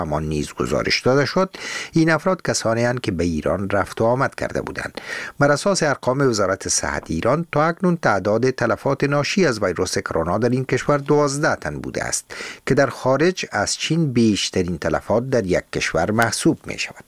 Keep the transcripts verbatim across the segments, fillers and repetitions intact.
همان نیز گزارش داده شد این افراد کسانی اند که به ایران رفت و آمد کرده بودند. بر اساس ارقام وزارت صحت ایران تا اکنون تعداد تلفات ناشی از ویروس کرونا در این کشور دوازده تن بوده است که در خارج از چین بیشترین تلفات در یک کشور محسوب می شود.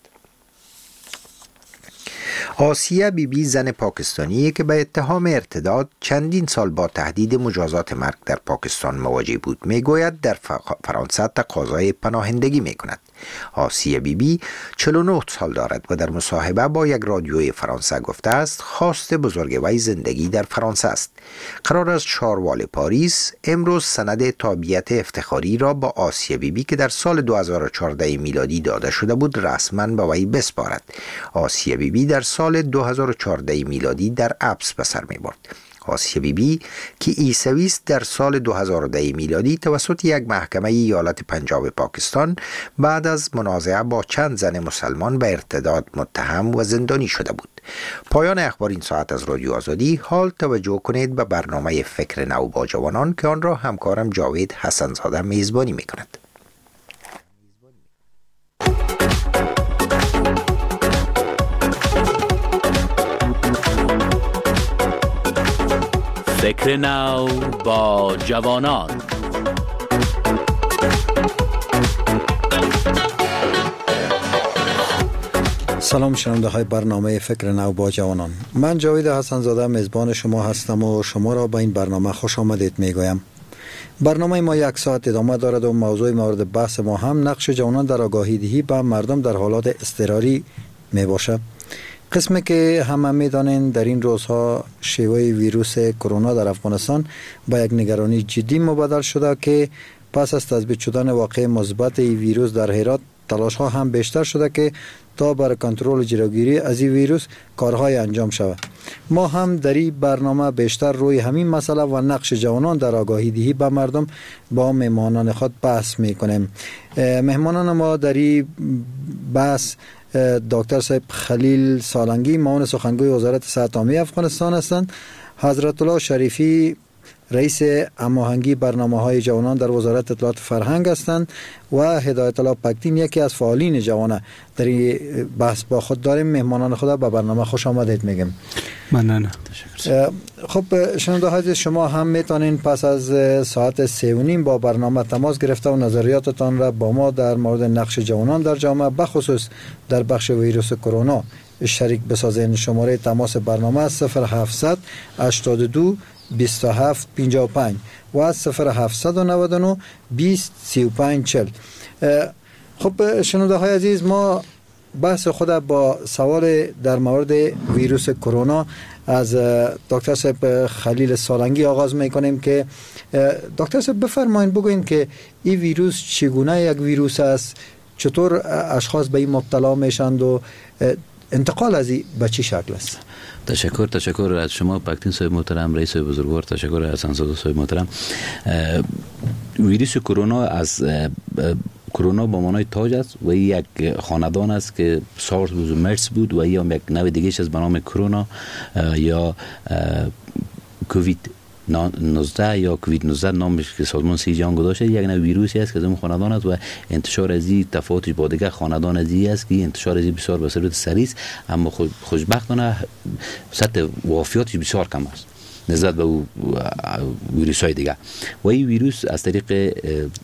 آسیه بی بی زن پاکستانی که به اتهام ارتداد چندین سال با تهدید مجازات مرگ در پاکستان مواجه بود میگوید در فرانسه تقاضای پناهندگی می کند. آسیه بی بی چهل و نه سال دارد و در مصاحبه با یک رادیوی فرانسه گفته است خواست بزرگ وی زندگی در فرانسه است. قرار است شاروال پاریس امروز سند تابعیت افتخاری را با آسیه بی بی که در سال دو هزار و چهارده میلادی داده شده بود رسما به وی بسپارد. آسیه بی بی در سال دو هزار و چهارده میلادی در ابس به سر می برد. آسیه بی بی که عیسوی است در سال دو هزار و ده میلادی توسط یک محکمه ایالت پنجاب پاکستان بعد از منازعه با چند زن مسلمان به ارتداد متهم و زندانی شده بود. پایان اخبار این ساعت از رادیو آزادی. حال توجه کنید به برنامه فکر نو با جوانان که آن را همکارم جاوید حسن‌زاده میزبانی میکند. فکر نو با جوانان. سلام شنونده های برنامه فکر نو با جوانان. من جاوید حسن‌زاده میزبان شما هستم و شما را به این برنامه خوش آمدید میگویم. برنامه ما یک ساعت ادامه دارد و موضوع مورد بحث ما هم نقش جوانان در آگاهی دهی به مردم در حالات اضطراری می باشد. قسمی که همه میدانین در این روزها شیوه ویروس کرونا در افغانستان با یک نگرانی جدی مبادل شده که پس از تثبیت شدن واقع مثبت این ویروس در هرات تلاش ها هم بیشتر شده که تا برای کنترل جلوگیری از این ویروس کارهای انجام شود. ما هم در این برنامه بیشتر روی همین مسئله و نقش جوانان در آگاهی دهی به مردم با مهمانان خود بحث میکنیم. مهمانان ما در این بحث دکتر صاحب خلیل سالنگی معاون سخنگوی وزارت صحت عامه افغانستان هستند، حضرت الله شریفی رئیس هماهنگی برنامه‌های جوانان در وزارت اطلاعات فرهنگ هستند و هدایت الله پکتین یکی از فعالین جوانان در این بحث با خود داریم. مهمانان خدا به برنامه خوش آمدید میگم. ممنون. خب شنونده های شما هم میتونین پس از ساعت سه و نیم با برنامه تماس گرفته و نظریاتتان را با ما در مورد نقش جوانان در جامعه بخصوص در بخش ویروس کرونا شریک بسازین. شماره تماس برنامه صفر هفتصد هشتاد و دو بیست و هفت پنجاه و پنج و صفر هفتصد و نود و نه بیست سی و پنج چهل. خب شنونده های عزیز، ما بحث خود با سوال در مورد ویروس کرونا از دکتر صاحب خلیل سالنگی آغاز میکنیم که دکتر صاحب بفرمایید بگوین که این ویروس چگونه یک ویروس است، چطور اشخاص به این مبتلا میشند و انتقال از این به چه شکل است؟ تشکر تشکر از شما پکتین صاحب محترم، رئیس بزرگوار. تشکر از حسن‌زاده صاحب محترم. ویروس کرونا از کرونا با معنای تاج است و یک خاندان است که سارس بود و مرس بود و یا یک نوع دیگه از به نام کرونا یا کووید نوزده یا کووید نوزده نامش که سازمان صحت جهان گذاشته، یک نوع ویروسی است که از اون خاندان است و انتشار از این تفاوتش با دیگر خاندان از این است که انتشار از این بسیار به صورت سریع است، اما خوشبختانه سطح وفیاتش بسیار کم است نسبت به ویروس های دیگر. و این ویروس از طریق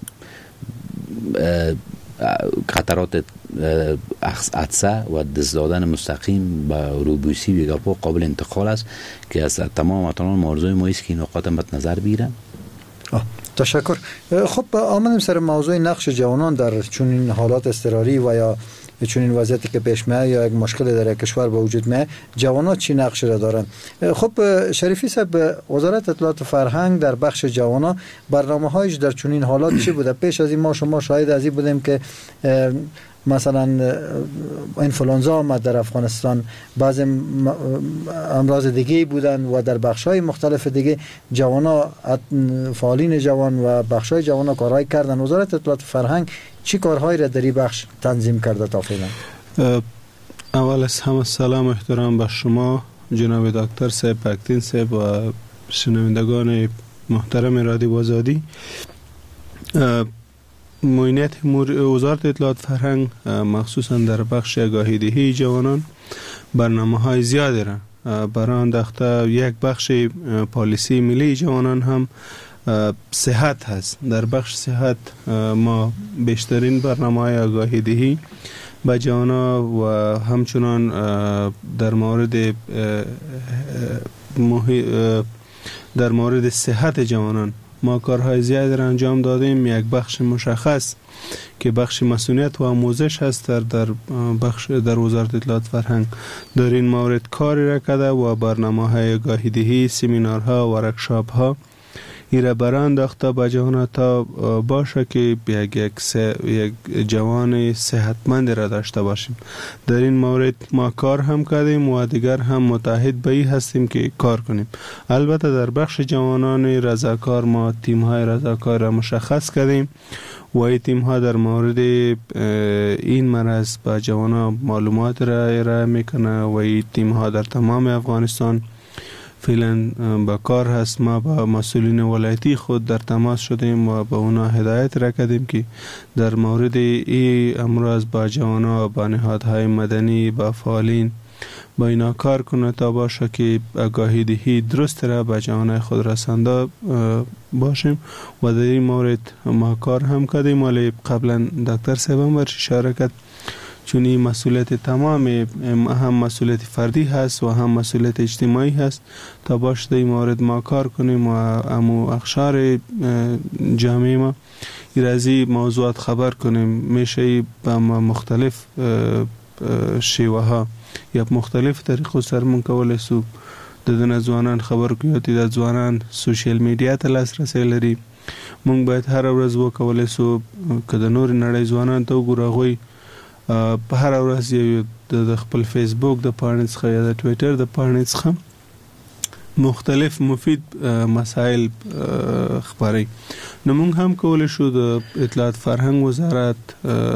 خطرات عطسه و دست دادن مستقیم به روبوسی و گلپا قابل انتقال است که از تمام وطنان موضوع ما است که این نکات مد نظر بگیرن. تشکر. خب آمدیم سر موضوع نقش جوانان در چنین حالات اضطراری و یا چنین وضعیتی که پیش میاد یا یک مشکل در یک کشور به وجود میاد، جوانان چی نقش را دارن؟ خب شریفی صاحب، وزارت اطلاعات فرهنگ در بخش جوانان برنامه‌هایش در چنین حالات چی بوده؟ پیش از این ما شما شاهد از این بودیم که مثلا انفلانزا آمد در افغانستان، بعض امراض دیگه بودن و در بخش‌های مختلف دیگه جوانا، فعالین جوان و بخش‌های جوانا کارهای کردن. وزارت اطلاعات فرهنگ چی کارهایی را در این بخش تنظیم کرده تا فعلا؟ اول از همه سلام و احترام به شما جناب دکتر صاحب پکتین صاحب و شنوندگان محترم رادیو آزادی. معینیت وزارت اطلاعات فرهنگ مخصوصا در بخش آگاهی دهی جوانان برنامه های زیادی را برای انداخته. یک بخش پالیسی ملی جوانان هم صحت هست. در بخش صحت ما بیشترین برنامه های آگاهی دهی به جوانان و همچنان در مورد در مورد صحت جوانان ما کارهای زیادی را انجام دادیم. یک بخش مشخص که بخش مسئولیت و آموزش هست در در بخش در وزارت اطلاعات فرهنگ در این مورد کاری را کرده و برنامه‌های آگاهی دهی، سمینارها، ورکشاپ ها ایره برای انداخته به جوانان تا باشه که یک یک, یک جوان صحتمند را داشته باشیم. در این مورد ما کار هم کردیم و دیگر هم متحد به این هستیم که کار کنیم. البته در بخش جوانان رضاکار ما تیم های رضاکار را مشخص کردیم و این تیم ها در مورد این مرض به جوانان معلومات را ارائه میکنه و این تیم ها در تمام افغانستان فعلا با کار هست. ما با مسئولین ولایتی خود در تماس شدیم و با اونا هدایت را کردیم که در مورد این امراض با جوانا، با نهادهای مدنی، با فعالین با اینا کار کنه تا باشه که آگاهی دهی درست را به جوانای خود رسانده باشیم و در این مورد ما کار هم کردیم. ولی قبلا دکتر صاحب هم برش اشاره کرد چون این مسئولیت تمام هم مسئولیت فردی هست و هم مسئولیت اجتماعی هست تا باشه در این مورد ما کار کنیم و امو اخشار جامعه ما ایرازی موضوعات خبر کنیم. میشه با مختلف شیوه ها یا مختلف طریقو سرمون کول سو دادن از ځوانان خبر کوي د ځوانان سوشل میډیا ته لاسرسی لري. مونږ باید هر ورځ وکولای سو که د نور نړۍ ځوانان ته وګورو هغوی په هر ورځ یو د خپل فیسبوک د پاڼې څخه یا د ټویټر د پاڼې څخه مختلف مفید مسائل خبري. نو مونږ هم کولای شو د اطلاعات فرهنګ وزارت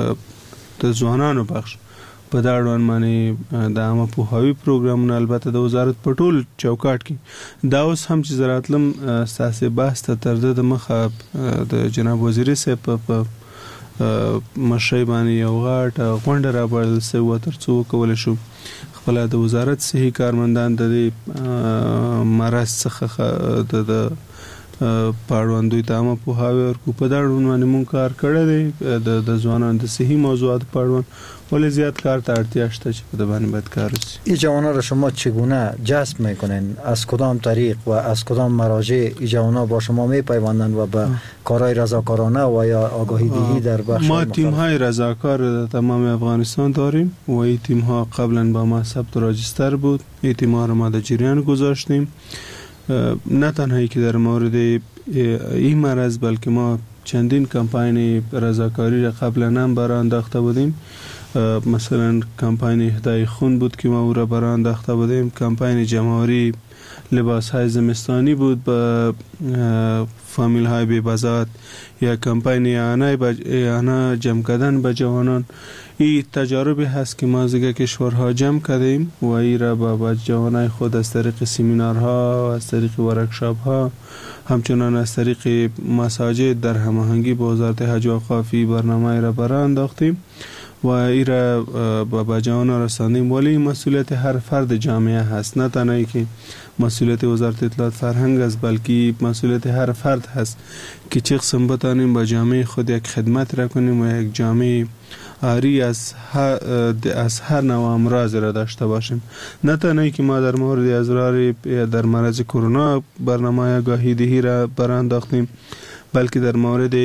د ځوانانو بخش په دا ډول باندې د عامه پوهاوي پروګرامونه البته د وزارت په ټول چوکاټ کې دا اوس هم چې زراعتلم ساسي بحث ته تر د مخه د جناب وزیر صاحب په مشي باندې یو غاټ غونډه را بل سو تر څو کول شو خپل د وزارت صحي کارمندان د مرز څخه د پاړوندوی ته عامه پوهاوي ورکو په دا ډول باندې مونږ کار کړی دی د د ځوانانو د صحي موضوعات پاړوند ولی زیاد کار ته اړتیا شته چې په دبانې باید کار وشي. این جوانان را شما چگونه جذب میکنین؟ از کدام طریق و از کدام مراجع این جوانان با شما میپیوندند و به کارهای رضاکارانه و یا آگاهی دهی در بخش ما تیم های رضاکار در تمام افغانستان داریم و این تیم ها قبلا با ما ثبت و راجستر بود. این تیم ها را ما در جریان گذاشتیم نه تنهایی که در مورد این مرض بلکه ما چندین کمپاین رضاکاری را قبلا هم برای انداخته بودیم. مثلا کمپاین هدای خون بود که ما او را برای انداخته بودیم. کمپاین جمهوری لباس های زمستانی بود با فامیل های بی‌بزات یا کمپاین اعانه جمع کردن به جوانان. این تجاربی هست که ما زیگه کشورها جمع کردیم و ای را با جوانای خود از طریق سمینارها، از طریق ورکشاپ ها، همچنان از طریق مساجد در هماهنگی با وزارت حج و اوقاف برنامه را برای انداختیم و ای را با جوانان رساندیم. ولی مسئولیت هر فرد جامعه هست، نه تنهایی که مسئولیت وزارت اطلاعات فرهنگ است بلکه مسئولیت هر فرد هست که چه قسم بتانیم با جامعه خود یک خدمت را کنیم و یک جامعه آری از هر, از هر نوع امراض را داشته باشیم. نه تنهایی که ما در مورد اضرار در مرض کرونا برنامه آگاهی دهی را برانداختیم بلکه در مورد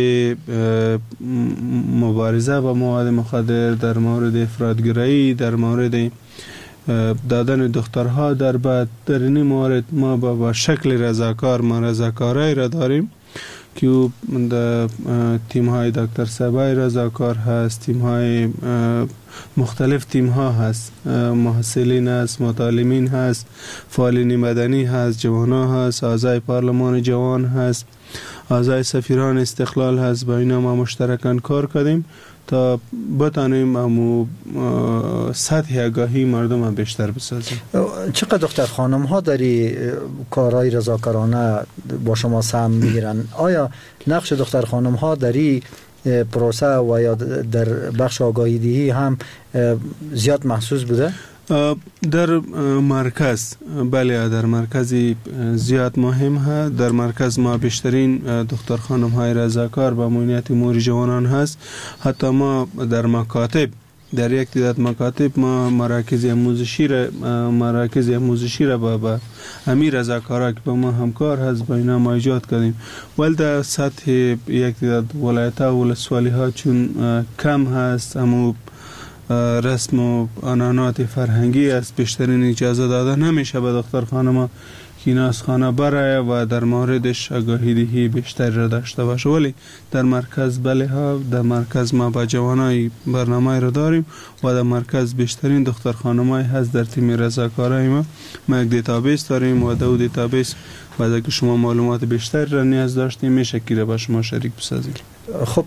مبارزه با مواد مخدر، در مورد افراطگرایی، در مورد دادن دخترها در بعد در این مورد ما با شکل رضاکار ما رضاکارای را داریم که در تیم های دکتر صاحبای رضاکار هست، تیم های مختلف تیم ها هست، محصلین هست، متعلمین هست، فعالین مدنی هست، جوانان هست، اعضای پارلمان جوان هست، اعضای سفیران استقلال هست. با اینا ما مشترکاً کار کردیم تا بتانیم امو سطح آگاهی مردم هم بیشتر بسازیم. چقدر دختر خانم ها در کارهای رضاکارانه با شما سهم میگیرن؟ آیا نقش دختر خانم ها در پروسه و یا در بخش آگاهی دهی هم زیاد محسوس بوده؟ در مرکز بله، در مرکز زیاد مهم ها. در مرکز ما بیشترین دختر خانم های رضاکار با معاینات امور جوانان هست. حتی ما در مکاتب، در یک تعداد مکاتب ما مراکز آموزشی را مراکز آموزشی را با, با امیر رضاکارا که با ما همکار هست با اینا ما ایجاد کردیم. ولی در سطح یک تعداد ولایت ها و ولسوالی ها چون کم هست، همو رسم و عنعنات فرهنگی است، بیشترین اجازه داده نمیشه به دختر خانم که اینا از خانه برای و در موردش آگاهی دهی بیشتر را داشته باشه. ولی در مرکز بله ها، در مرکز ما با جوانای برنامه را داریم و در مرکز بیشترین دختر خانمای هست. در تیم رضاکارای ما ما یک دیتابیس داریم و دو دیتابیس بعد اگه شما معلومات بیشتر را نیاز داشتیم میشه که با شما شریک بسازیم. خب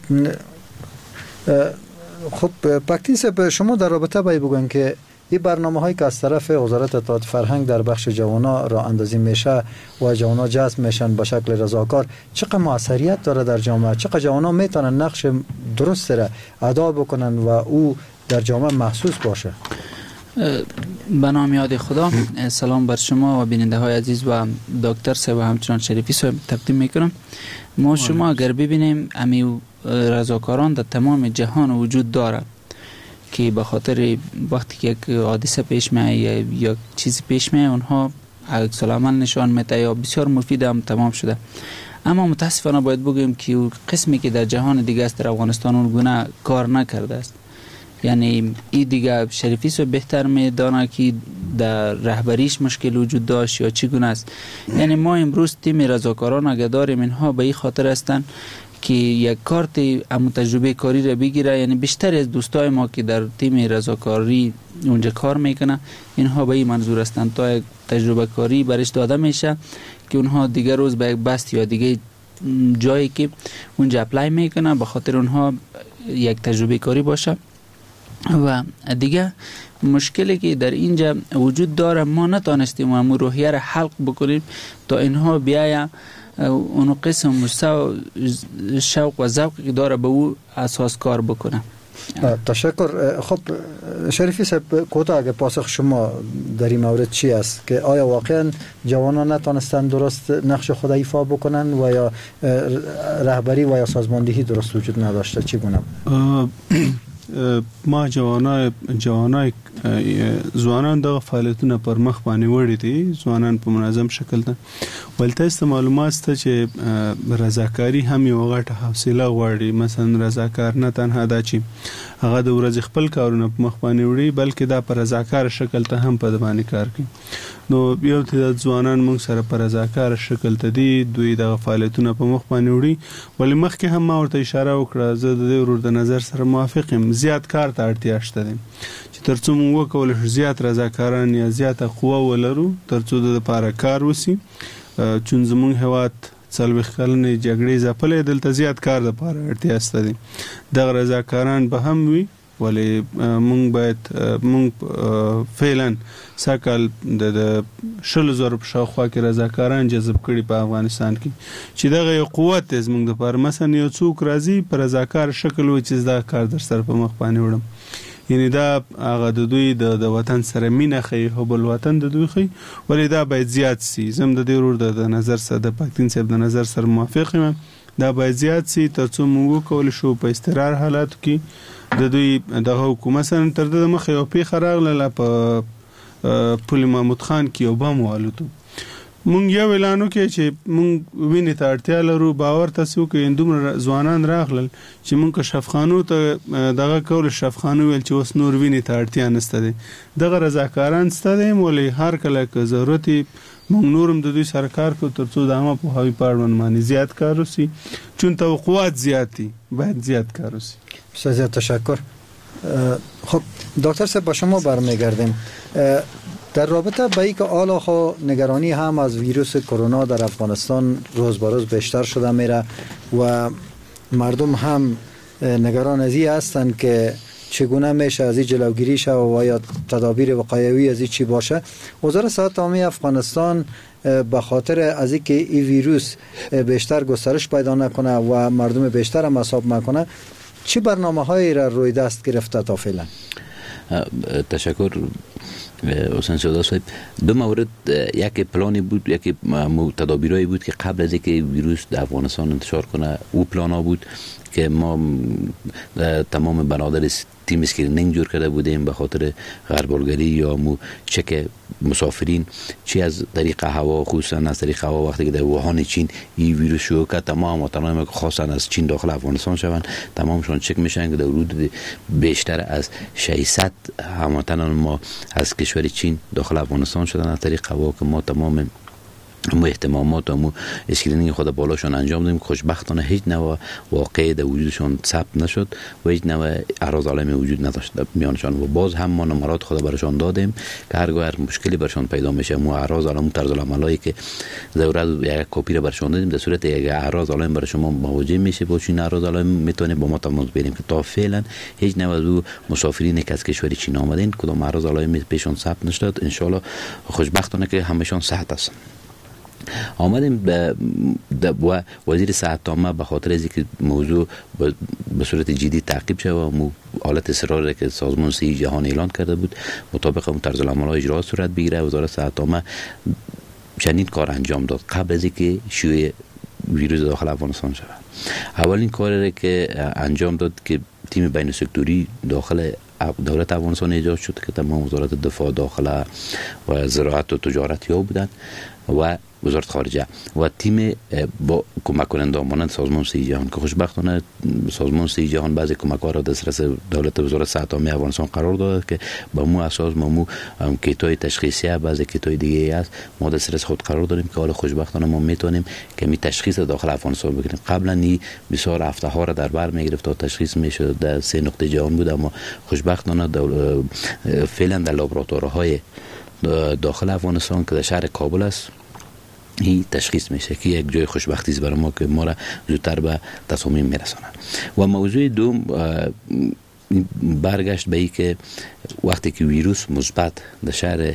خب پاکتین صاحب، شما در رابطه باید بگوین که این برنامه هایی که از طرف وزارت اطلاعات فرهنگ در بخش جوانا را اندازی میشه و جوانا جذب میشن به شکل رضاکار، چقدر موثریت داره در جامعه؟ چقدر جوانا میتونن نقش درست را ادا بکنن و او در جامعه محسوس باشه؟ به نام یاد خدا، سلام بر شما و بیننده های عزیز و دکتر صاحب و همچنان شریفی صاحب تقدیم میکنم. ما شما اگر ببینیم امی رضاکاران در تمام جهان وجود داره که به خاطر وقتی که یک حادثه پیش میاد یا چیزی پیش میاد اونها عکس العمل نشان میده یا بسیار مفید هم تمام شده. اما متاسفانه باید بگیم که قسمی که در جهان دیگه است در افغانستان اون گونه کار نکرده است. یعنی این دیگه شریفی سو بهتر میدانه که در رهبریش مشکل وجود داشت یا چگونه است. یعنی ما امروز تیم رضاکاران اگه داریم اینها به این خاطر هستن که یک کارت امو تجربه کاری را بگیره. یعنی بیشتر از دوستای ما که در تیم رضاکاری اونجا کار میکنه اینها به این منظور هستند تا یک تجربه کاری برش داده میشه که اونها دیگه روز به یک بست یا دیگه جایی که اونجا اپلای میکنه به خاطر اونها یک تجربه کاری باشه. و دیگه مشکلی که در اینجا وجود داره ما نتانستیم امو روحیه را حلق بکنیم تا اینها بیاید اونو قسم مستوى شوق و ذوق که داره به او اساس کار بکنه. تشکر. خب شریفی صاحب، کوتاه اگه پاسخ شما در این مورد چی است که آیا واقعا جوانان نتانستن درست نقش خود ایفا بکنن و یا رهبری و یا سازماندهی درست وجود نداشته؟ چگونه؟ ما جوانای جوانای ځوانان د فعالیتونو پر مخ باندې وړي دي، ځوانان په منظم شکل ده. ولته است معلومات ته چې رضاکاری هم یو غټه حوصله غواړي. مثلا رضاکار نه تنها دا چې هغه د ورځ خپل کارونه په مخ باندې وړي بلکې دا پر رضاکار شکل ته هم په باندې کار کوي. نو یو تعداد ځوانان موږ سره پر رضاکار شکل ته دي، دوی د فعالیتونو په مخ باندې وړي. ولې مخکې هم ما ورته اشاره وکړه زه د دې ورور د نظر سره موافق یم. زیات کار ته اړتیا شته ده چې ترڅو موږ وکولای شو زیات رضاکاران یا زیاته قوه ولرو ترڅو د لپاره کار وسی. چون زمونږ هیواد څلوېښت کلنې جګړې ځپلې، دلته زیات کار لپاره اړتیا شته ده. دغه رضاکاران به هم وي ولی مونږ باید مونږ فعلا سکل د شل زره په شاوخوا کې رضاکاران جذب کړي په افغانستان کې چې دغه یو قوت دی زمونږ دپاره. مثلا یو څوک راځي په رضاکار شکل وایي چې دا کار در سره په مخ باندې وړم، یعنی دا هغه د دوی د وطن سره مینه ښیي، حب الوطن د دوی ښیي. ولی دا باید زیات سي. زه هم د دې ورور د نظر سره د پاکتین صاحب د نظر سره موافق یم. دا باید زیات سي ترڅو موږ وکولی شو په استقرار حالاتو کې د دوی دغه حکومت مثلا تر د مخ یو پیښه راغله په پل محمود خان کې یو بم والوتو. مونږ یو اعلان وکړ چې مونږ وینې ته اړتیا لرو. باور تاسو کې دومره ځوانان راغلل چې مونږ که شفخانو ته دغه کول شفخانو ویل چې اوس نور وینې ته اړتیا نشته دی. دغه رضاکاران شته دي ولې هر کله که ضرورت مونږ نورم د دوی سره کار کوو ترڅو د عامه پوهاوي په اړوند باندې زیات کار وشي. چون توقعات زیات دي باید زیات کار وشي. بسیار زیاد تشکر. خب دکتر صاحب با شما برمیگردیم. در رابطه با اینکه حالا خو نگرانی هم از ویروس کرونا در افغانستان روز به روز بیشتر شده میره و مردم هم نگران از این هستند که چگونه میشه از این جلوگیری شه و یا تدابیر وقایوی از این چی باشه. وزارت صحت عامه افغانستان به خاطر از اینکه این ویروس بیشتر گسترش پیدا نکنه و مردم بیشتر هم مصاب نکنه چه برنامه هایی را روی دست گرفته تا فعلا؟ تشکر حسین سودا صاحب. دو مورد، یک پلانی بود، یک تدابیرایی بود که قبل از اینکه ویروس در افغانستان انتشار کنه او پلانا بود که ما تمام بنادر تیم اسکرینینگ جور کرده بودیم به خاطر غربالگری یا مو چک مسافرین، چی از طریق هوا، خصوصا از طریق هوا وقتی که در ووهان چین این ویروس شروع کرد، تمام هموطنان که خواستن از چین داخل افغانستان شوند تمامشون چک میشن که در حدود بیشتر از ششصد هموطنان ما از کشور چین داخل افغانستان شدن از طریق هوا که ما تمام مو اهتمامات و مو اسکرینینگ خود بالاشون انجام دادیم. خوشبختانه هیچ نوع واقعی در وجودشون ثبت نشد و هیچ نوع اعراض علائمی وجود نداشت میانشان و باز هم ما نمرات خود برشان دادیم که هرگاه هر مشکلی برشان پیدا میشه مو اعراض علائم طرز العملایی که ضرورت یک کپی رو برشان دادیم در صورت یک اعراض علائم برای شما مواجه میشه با چین اعراض علائم میتونیم با ما تماس بگیریم که تا فعلا هیچ نوع از مسافرینی که از کشور چین آمدین کدام اعراض علائمی پیشون ثبت نشد. ان شاء الله خوشبختانه که همشون صحت هستن. آمدیم به وزیر صحت عامه به خاطر از اینکه موضوع به صورت جدی تعقیب شد و مو حالت اصرار که سازمان صحت جهان اعلان کرده بود مطابق اون طرز العمل اجرا صورت بگیره، وزارت صحت عامه چندین کار انجام داد قبل از اینکه شیوع ویروس داخل افغانستان شود. اولین کاری که انجام داد که تیم بین سکتوری داخل دولت افغانستان ایجاد شد که تمام وزارت دفاع داخل و زراعت و تجارت یا بودند و وزارت خارجه و تیم با کمک کننده مانند سازمان صحت جهان که خوشبختانه سازمان صحت جهان بعضی کمک‌ها را دسترس دولت وزارت صحت عامه افغانستان قرار داد که با مو اساس ما مو کیت‌های تشخیصی بعضی کیت‌های دیگه است ما دسترس خود قرار داریم که حالا خوشبختانه ما میتونیم که می تشخیص داخل افغانستان بگیریم. قبلا نی بسیار هفته ها را در بر میگرفت تا تشخیص میشد در سه نقطه جهان بود، اما خوشبختانه فعلا در لابراتوارهای داخل افغانستان که در شهر کابل است این تشخیص میشه که یک جای خوشبختی است برای ما که ما را زودتر به تصامیم میرسانه. و موضوع دوم برگشت به این که وقتی که ویروس مثبت در شهر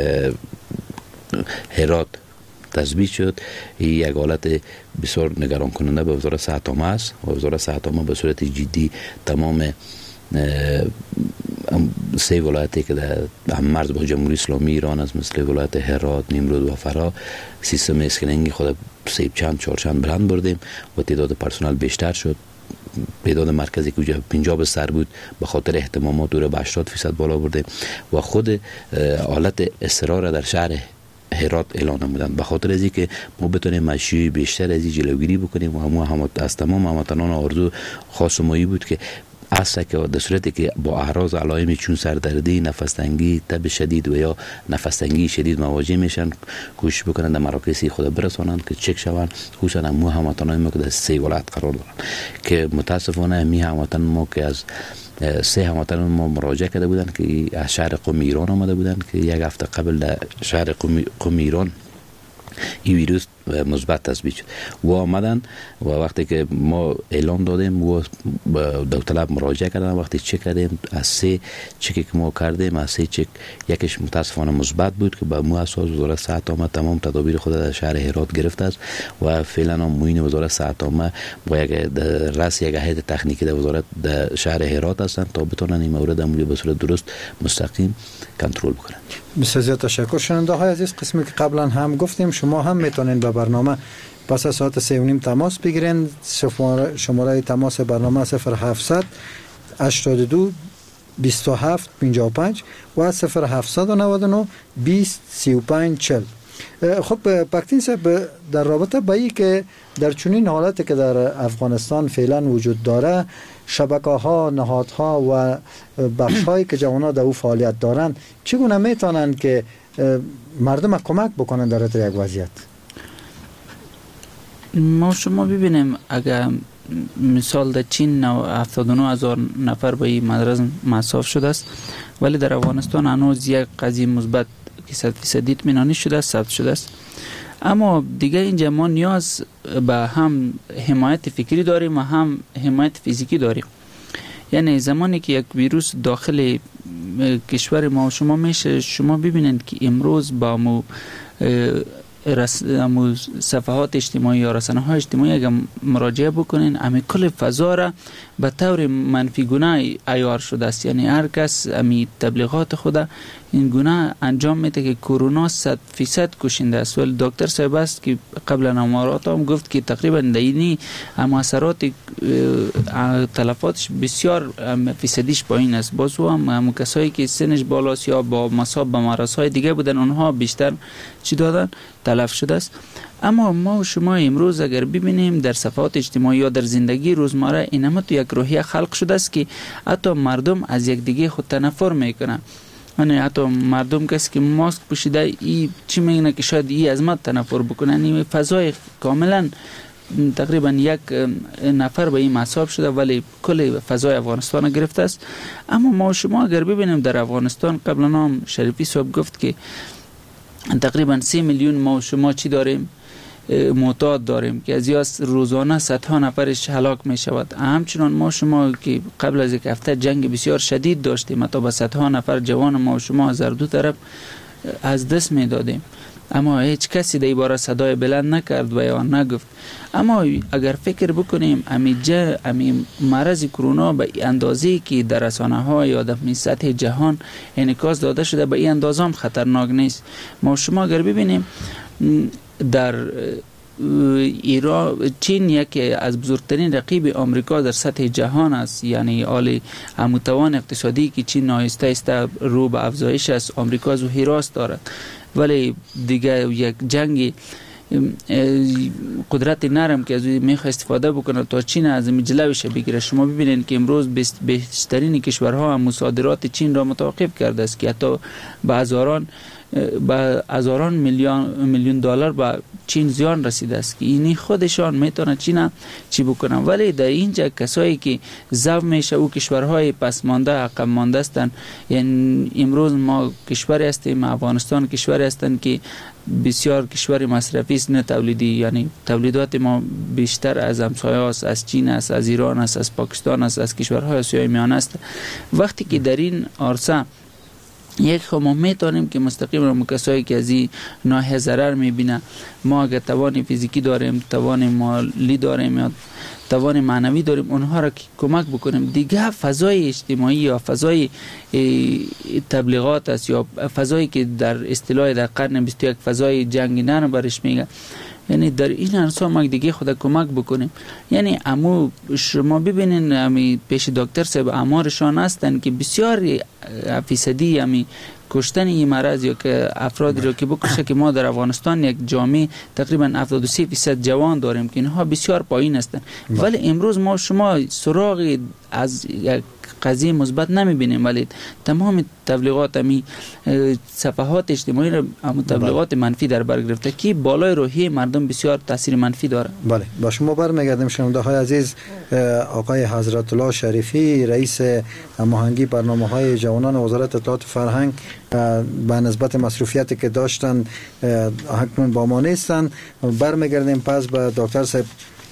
هرات تثبیت شد یک حالت بسیار نگران کننده به وزارت صحت عامه است و وزارت صحت عامه به صورت جدی تمام سه ولایتی که در مرز با جمهوری اسلامی ایران است مثل ولایت هرات، نیمرود و فرا سیستم اسکرینینگ خود سه چند چهار چند بلند بردیم و تعداد پرسنل بیشتر شد. تعداد مرکزی که پنجاه بستر بود به خاطر اهتمامات دور به هشتاد درصد بالا بردیم و خود حالت اضطرار در شهر هرات اعلان نمودند به خاطر از اینکه ما بتونیم مشی بیشتر از این جلوگیری بکنیم و همو هم از تمام هموطنان آرزو خاص مایی بود که اصلا که در صورتی که با اعراض علائمی چون سردردی، نفس تنگی، تب شدید و یا نفس تنگی شدید مواجه میشن کوشش بکنند در مراکز خود برسانند که چک شوند، خصوصا هم هموطنان ما که در سه ولایت قرار دارند که متاسفانه می هموطن ما که از سه هموطن ما مراجعه کرده بودند که از شهر قم ایران آمده بودند که یک هفته قبل در شهر قم ایران این ویروس مثبت تثبیت شد و آمدن و وقتی که ما اعلام دادیم و داوطلب مراجعه کردن وقتی چک کردیم از سه چکی که ما کردیم از سه چک یکش متاسفانه مثبت بود که با مو اساس وزارت صحت عامه تمام تدابیر خود در شهر هرات گرفته است و فعلا هم موین وزارت صحت عامه با یک رأس یک هیئت تکنیکی در وزارت در شهر هرات هستند تا بتونن این مورد عملی به صورت درست مستقیم کنترل بکنن. بسیار زیاد تشکر. شنونده های عزیز، قسمی که قبلا هم گفتیم شما هم میتونین به برنامه پس از ساعت سه و نیم تماس بگیرین. شماره, شماره تماس برنامه صفر هفتصد هشتاد و دو بیست و هفت پنجاه و پنج و صفر هفتصد و نود و نه بیست سی و پنج چهل. خب پاکتین صاحب، در رابطه با این که در چنین حالتی که در افغانستان فعلا وجود داره شبکه‌ها، نهادها و بخش‌هایی که جوانان در او فعالیت دارند چگونه میتونن که مردم کمک بکنن در یک وضعیت؟ ما شما ببینیم اگر مثال در چین هفتاد و نه هزار نفر به این مرض مصاب شده است ولی در افغانستان هنوز یک قضیه مثبت که صد فیصد اطمینانی شده است ثبت شده است. اما دیگه اینجا ما نیاز به هم حمایت فکری داریم و هم حمایت فیزیکی داریم. یعنی زمانی که یک ویروس داخل کشور ما و شما میشه، شما ببینید که امروز با مو رس... صفحات اجتماعی یا رسانه های اجتماعی اگر مراجعه بکنین، امی کل فضا را به طور منفی گونه عیار شده است. یعنی هر کس امی تبلیغات خود این گونه انجام میده که کرونا صد فیصد کشنده است. ولی دکتر صاحب است که قبل نمارات هم گفت که تقریبا دینی اما اثرات تلفاتش بسیار فیصدیش پایین است. باز هم هم کسایی که سنش بالاست یا با مصاب به مرض های دیگه بودن، اونها بیشتر چی دادن؟ تلف شده است. اما ما و شما امروز اگر ببینیم در صفحات اجتماعی یا در زندگی روزمره، اینما تو یک روحیه خلق شده است که حتی مردم از یک دیگه خود تنفر میکنن. یعنی حتی مردم کسی که ماسک پوشیده ای چی میگن که شاید ای از ما تنفر بکنن. این فضای کاملا تقریبا یک نفر به این مصاب شده ولی کل فضای افغانستان گرفته است. اما ما و شما اگر ببینیم در افغانستان، قبلا هم شریفی صاحب گفت که تقریبا سی میلیون ما و شما چی داریم؟ معتاد داریم که از یا روزانه صدها نفرش هلاک می شود. همچنان ما شما که قبل از یک هفته جنگ بسیار شدید داشتیم، تا به صدها نفر جوان ما و شما از هر دو طرف از دست می دادیم، اما هیچ کسی در این باره صدای بلند نکرد و یا نگفت. اما اگر فکر بکنیم امی جه امی مرض کرونا به اندازه‌ای که در رسانه ها یا در سطح جهان انعکاس داده شده، به این اندازه هم خطرناک نیست. ما شما اگر ببینیم در ایران، چین یکی از بزرگترین رقیب آمریکا در سطح جهان است. یعنی حال همتوان اقتصادی که چین آهسته آهسته رو به افزایش است، آمریکا از او حراس دارد. ولی دیگه یک جنگ قدرت نرم که از او میخواد استفاده بکنه تا چین از جلوش بگیره. شما ببینید که امروز بیشترین کشورها هم مصادرات چین را متوقف کرده است که حتی به هزاران با هزاران میلیون میلیون دلار با چین زیان رسیده است که اینی خودشان میتونه چین چی بکنن. ولی در اینجا کسایی که ضعف میشه او کشورهای پسمانده عقب مانده هستند. یعنی امروز ما کشوری هستیم، افغانستان کشوری هستند که بسیار کشور مصرفی است نه تولیدی. یعنی تولیدات ما بیشتر از همسایه است، از چین است، از ایران است، از پاکستان است، از کشورهای آسیای میانه است. وقتی که در این عرصه یک خب ما میتونیم که مستقیم کسایی که از این ناحیه ضرر میبینه، ما اگر توان فیزیکی داریم، توان مالی داریم یا توان معنوی داریم، اونها را کمک بکنیم. دیگه فضای اجتماعی یا فضای تبلیغات است یا فضایی که در اصطلاح در قرن بیست و یک فضای جنگ نرم برش میگه. یعنی در این انسان ما دیگه خود کمک بکنیم. یعنی امو شما ببینین امی پیش دکتر صاحب امارشان هستن که بسیار فیصدی امی کشتن این مرض یا که افرادی رو که بکشه که ما در افغانستان یک جامعه تقریبا هفتاد و سه درصد جوان داریم که اینها بسیار پایین هستند. ولی امروز ما شما سراغ از یک قضیه مثبت نمیبینیم، ولی تمام تبلیغات امی صفحات اجتماعی را تبلیغات منفی در بر گرفته که بالای روحی مردم بسیار تاثیر منفی داره. بله، با شما برمیگردیم شنونده های عزیز. آقای حضرت الله شریفی رئیس هماهنگی برنامه‌های جوانان وزارت اطلاعات و فرهنگ به نسبت مصروفیتی که داشتن حکماً با ما نیستن. برمیگردیم پس به دکتر صاحب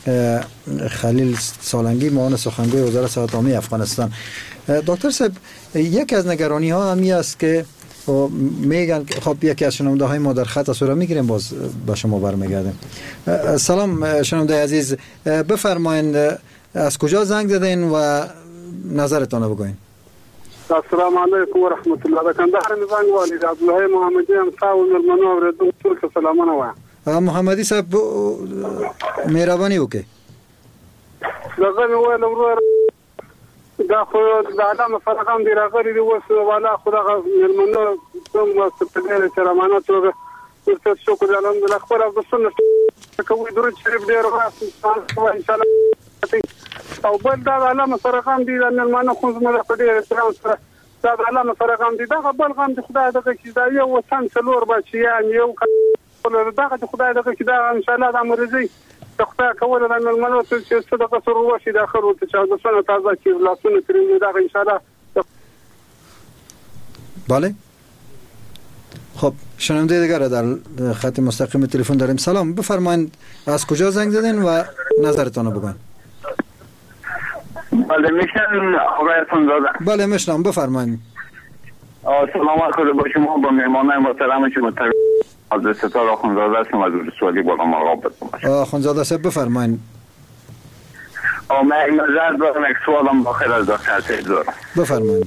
خلیل سالنگی، معاون سخنگوی وزارت صحت عامه افغانستان. دکتر صاحب، یک از نگرانی ها همی است که میگن، خب یکی از شنونده های ما در خط است را میگیریم، باز با شما برمیگردیم. سلام شنونده عزیز، بفرمایید از کجا زنگ زدین و نظرتان رو بگوین. السلام علیکم و رحمت الله. د کندهار نه زنګ والي د عبدالله محمدي هم تاسو ملمنو اوریدو ټول ته سلامونه وایم. محمدي صاحب مهرباني وکړئ. دغه نو ویل ورور دا خو د علامه فرقان دی راغلی دی وس والا خدای ملمنو کوم ستګره چرمانه توګه ورته شکر الحمدلله خبر د سنت کوي درود شریف ډیر واسه ان شاء الله. او بل دا علامه فرقان دی د ملمنو خو زموږ په ډیر احترام سره دا علامه فرقان دی دا بل غم دی خدای دغه چې دا یو وطن څلور بچیان یو دغه د خدای دغه چې دا ان شاء الله د مرزي تخته کول د ملمنو چې صدقه سره وشي د اخر ورته چې د سنت تازه کې لاسونه ترې دا ان شاء الله. بله، خب شنونده دیگر در خط مستقیم تلفن داریم. سلام، بفرمایید از کجا زنگ زدین و نظرتان رو بگوین. بله میشن آقای خانزاده؟ بله میشنم، بفرمایید. سلام خدا با شما، با مهمانای محترم شما از ستاره خانزاده هستم از رسوالی بالا مراقبت باشم. خانزاده صاحب بفرمایید. من نظر دارم، یک سوالم بخیر از دکتر صاحب دارم. بفرمایید.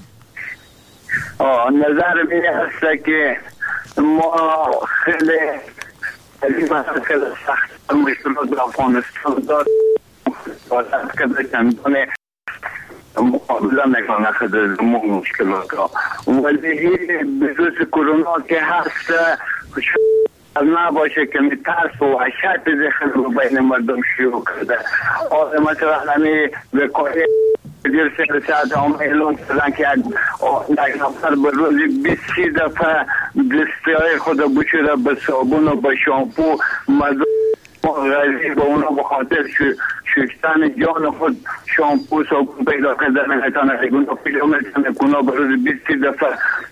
نظر می هست که ما خیلی خیلی خیلی سخت مشکلات در افغانستان داریم که در چندانه مقابله نکنه خیلی مشکلات ها، ولی بخصوص کرونا که هست نباشه که می ترس و وحشت ذهن رو بین مردم شروع کرده. آره مثلا همی وکایه دیر سر ساعت هم اعلان کردن که یک نفر به روزی بیست سی دفعه دستی خود بشوره به صابون و به شامپو، مردم غریزی به اونا به خاطر شستن جان خود شامپو صابون پیدا کردن نتانه گونه پیدا میتونه کنه به روزی بیست سی دفعه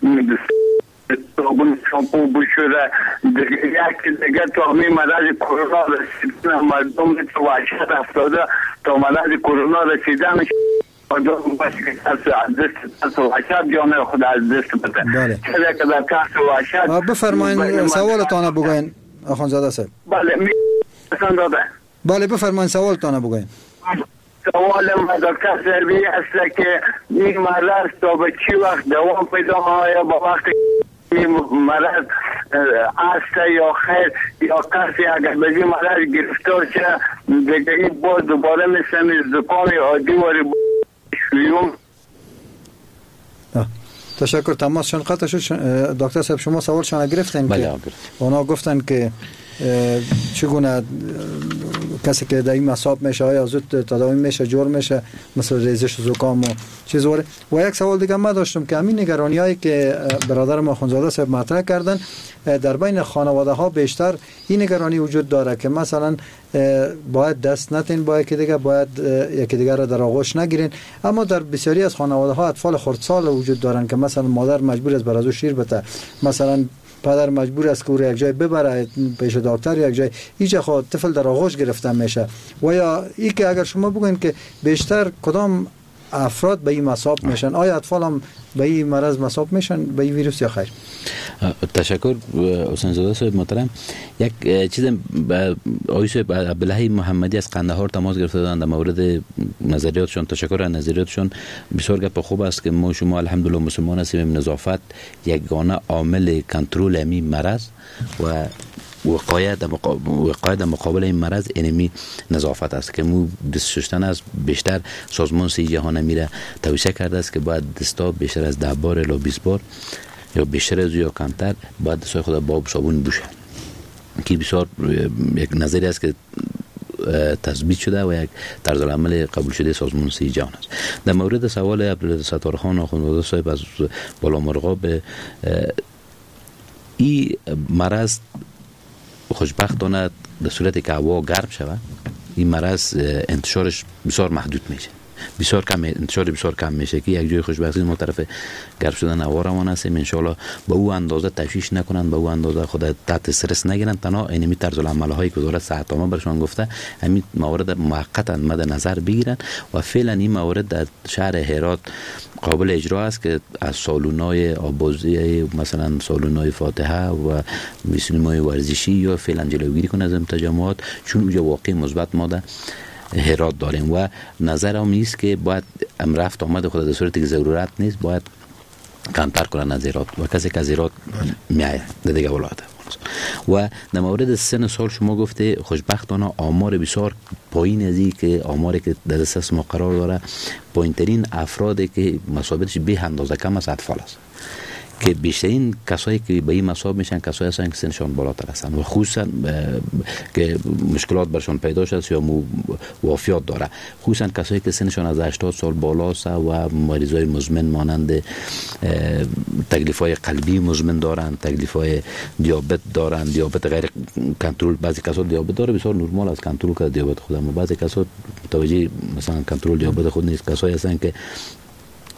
صابون شامپو بشوره. یک دیگه تا همی مرض کرونا رسیدن مردم تو وحشت افتاده، تا مرض کرونا رسیدن مردم باشه که ترس از دست ترس و وحشت جانه خود از دست بده. بله. چرا که در ترس و وحشت بفرمایید سوالتان بگوین آخوانزاده صاحب. بله می داده. بله بفرمایید سوالتان بگوین. سوال ما دکتر سروی است که این مرض تا به چی وقت دوام پیدا آیا با وقت این مرض است یا خیر یا کسی اگر به این مرض گرفتار شه دیگه این باز دوباره مثل زکام عادی واری شویم. تشکر. تماسشون قطع شد. دکتر صاحب شما سوالشان گرفتین؟ بله. اونا گفتن که چگونه کسی که در این مصاب میشه آیا زود تداوی میشه، جور میشه مثل ریزش و زکام و چیز واره. و یک سوال دیگه من داشتم که همین نگرانی هایی که برادر ما خانزاده صاحب مطرح کردن در بین خانواده ها بیشتر این نگرانی وجود داره که مثلا باید دست نتین با یکی دیگه، باید یکی دیگه را در آغوش نگیرین، اما در بسیاری از خانواده ها اطفال خردسال وجود دارن که مثلا مادر مجبور است بر از او شیر بده، مثلا پدر مجبور است که او را یک جای ببره پیش دکتر، یک جای ایجا خود طفل در آغوش گرفته میشه. و یا ای که اگر شما بگوین که بیشتر کدام افراد به این مصاب میشن، آیا اطفال هم به این مرض مصاب میشن به این ویروس یا خیر؟ تشکر حسین زاده صاحب محترم. یک چیز آقای صاحب عبدالحی محمدی از قندهار تماس گرفتن در مورد نظریاتشون. تشکر از نظریاتشون، بسیار گپ خوب است که ما شما الحمدلله مسلمان هستیم. نظافت یگانه عامل کنترل این مرض و وقایه در وقایه در مقابل این مرض انمی نظافت است که مو دست شستن است. بیشتر سازمان صحت جهانی میره توصیه کرده است که باید دستا بیشتر از ده بار الی بیست بار یا بیشتر از یا کمتر باید دستای خود با آب صابون بوشه، که بسیار یک نظری است که تثبیت شده و یک طرز عمل قبول شده سازمان صحت جهانی است. در مورد سوال عبدالله ستارخان آخوندزاده صاحب از بالا مرغاب، این مرض خوشبختانه در صورتی که هوا گرم شود این مرض انتشارش بسیار محدود میشه، بسیار کم انتشار بسیار کم میشه که یک جای خوشبختی ما طرف گرم شدن هوا روان هستیم. ان شاء الله به او اندازه تشویش نکنن، به او اندازه خود تحت استرس نگیرن. تنها اینمی طرز العمل هایی که وزارت صحت عامه برشان گفته همین موارد موقتا مد نظر بگیرن و فعلا این موارد در شهر هرات قابل اجرا است که از سالونای آبازی مثلا سالونای فاتحه و سینمای ورزشی یا فعلا جلوگیری کنه از تجمعات، چون اونجا واقع مثبت ماده هرات داریم و نظرم است که باید رفت آمد خود در صورتی که ضرورت نیست باید کمتر کنن از هرات و کسی که از هرات میایه در دیگه ولایت. و در مورد سن سال شما گفته خوشبختانه آمار بسیار پایین ازی که آماری که در دسترس ما قرار داره، پایینترین افرادی که مصابتش به اندازه کم از اطفال است که بیشترین کسایی که به این مصاب میشن کسایی هستن که سنشان بالاتر هستن و خصوصا که مشکلات برشان پیدا شده یا وفات داره، خصوصا کسایی که سنشان از هشتاد سال بالاست و مریضای مزمن مانند تکلیف‌های قلبی مزمن دارن، تکلیف‌های دیابت دارن، دیابت غیر کنترل. بعضی کسا دیابت داره بسیار نرمال از کنترل کرده دیابت خود، اما بعضی کسا متوجه مثلا کنترل دیابت خود نیست. کسایی هستن که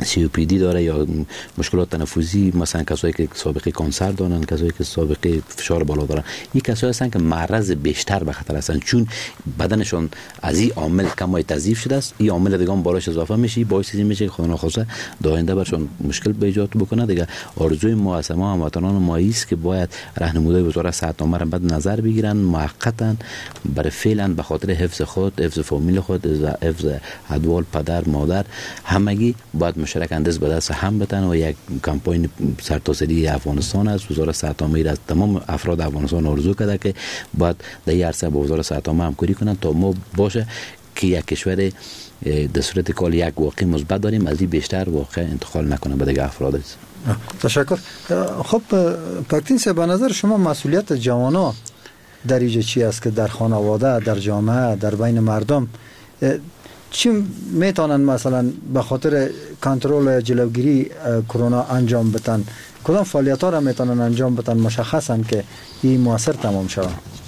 سی او پی دی داره یا مشکلات تنفسی، مثلا کسایی که سابقه کانسر دارن، کسایی که سابقه فشار بالا دارن، این کسایی هستن که معرض بیشتر به خطر هستن، چون بدنشون از این عامل کمای تضعیف شده است. این عامل دیگه هم بالاش اضافه میشه، باعث میشه که خدا نخواسته آینده برشون مشکل به ایجاد بکنه. دیگه آرزوی ما از ما هموطنان ما است که باید راهنمودی وزارت صحت عامه را بد نظر بگیرن، موقتا برای فعلا به خاطر حفظ خود، حفظ فامیل خود، حفظ ادوال پدر مادر، همگی باید مشترک انداز به دست هم بتن و یک کمپاین سرتاسری افغانستان است. وزارت صحت عامه از تمام افراد افغانستان آرزو کرده که باید در این عرصه با وزارت صحت عامه همکاری کنن تا ما باشه که یک کشور در صورت کال یک واقع مثبت داریم، از این بیشتر واقع انتقال نکنه به دیگه افراد است. تشکر. خب پاکتین صاحب، به نظر شما مسئولیت جوانا در اینجا چی است که در خانواده، در جامعه، در بین مردم چی میتونن مثلا به خاطر کنترل جلوگیری کرونا انجام بدن؟ کدام فعالیت‌ها را میتونن انجام بدن مشخصاً که این موثر تمام شود؟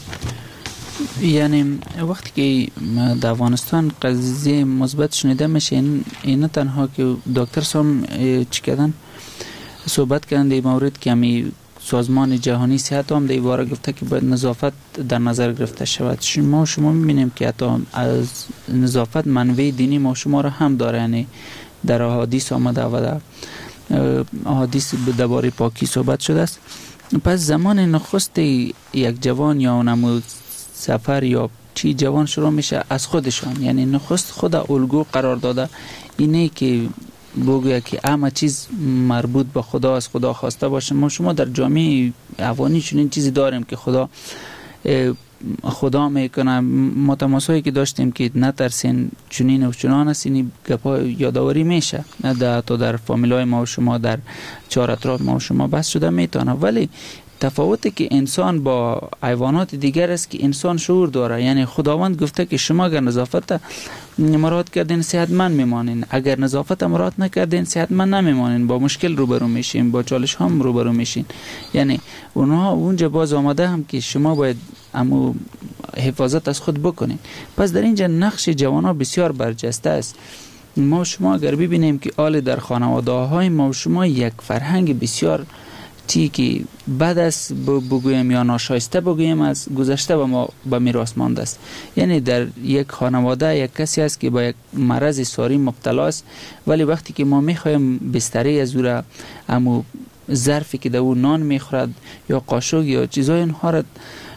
یعنی وقتی که در افغانستان قضیه مثبت شنیده میشه، این تنها که دکتر سام چی کردن صحبت کردن در مورد که همی سازمان جهانی صحت هم در باره گفته که باید نظافت در نظر گرفته شود. ما شما میبینیم که حتی از نظافت منوی دینی ما شما را هم داره، یعنی در احادیث آمده و در احادیث درباره پاکی صحبت شده است. پس زمان نخست یک جوان یا اونمو سفر یا چی جوان شروع میشه از خودشان، یعنی نخست خود الگو قرار داده اینه که بگویا که همه چیز مربوط به خدا از خدا خواسته باشه. ما شما در جامعه افغانی چنین چیزی داریم که خدا خدا میکنه. ما تماسایی که داشتیم که نترسین چنین و چنان است، این گپا یادآوری میشه در تا در فامیلای ما و شما، در چهار اطراف ما و شما بس شده میتونه. ولی تفاوتی که انسان با حیوانات دیگر است که انسان شعور داره، یعنی خداوند گفته که شما اگر نظافت مراعات کردین صحتمند میمانین، اگر نظافت مراعات نکردین صحتمند نمیمانین، با مشکل روبرو میشین، با چالش هم روبرو میشین. یعنی اونها اونجا باز آمده هم که شما باید امو حفاظت از خود بکنین. پس در اینجا نقش جوانان بسیار برجسته است. ما شما اگر ببینیم که آل در خانواده های ما شما یک فرهنگ بسیار چی که بعد از بگویم یا ناشایسته بگویم از گذشته به ما به میراث مانده است. یعنی در یک خانواده یک کسی است که با یک مرض ساری مبتلا است، ولی وقتی که ما میخوایم بستری از او را، امو ظرفی که در او نان میخورد یا قاشق یا چیزای اینها را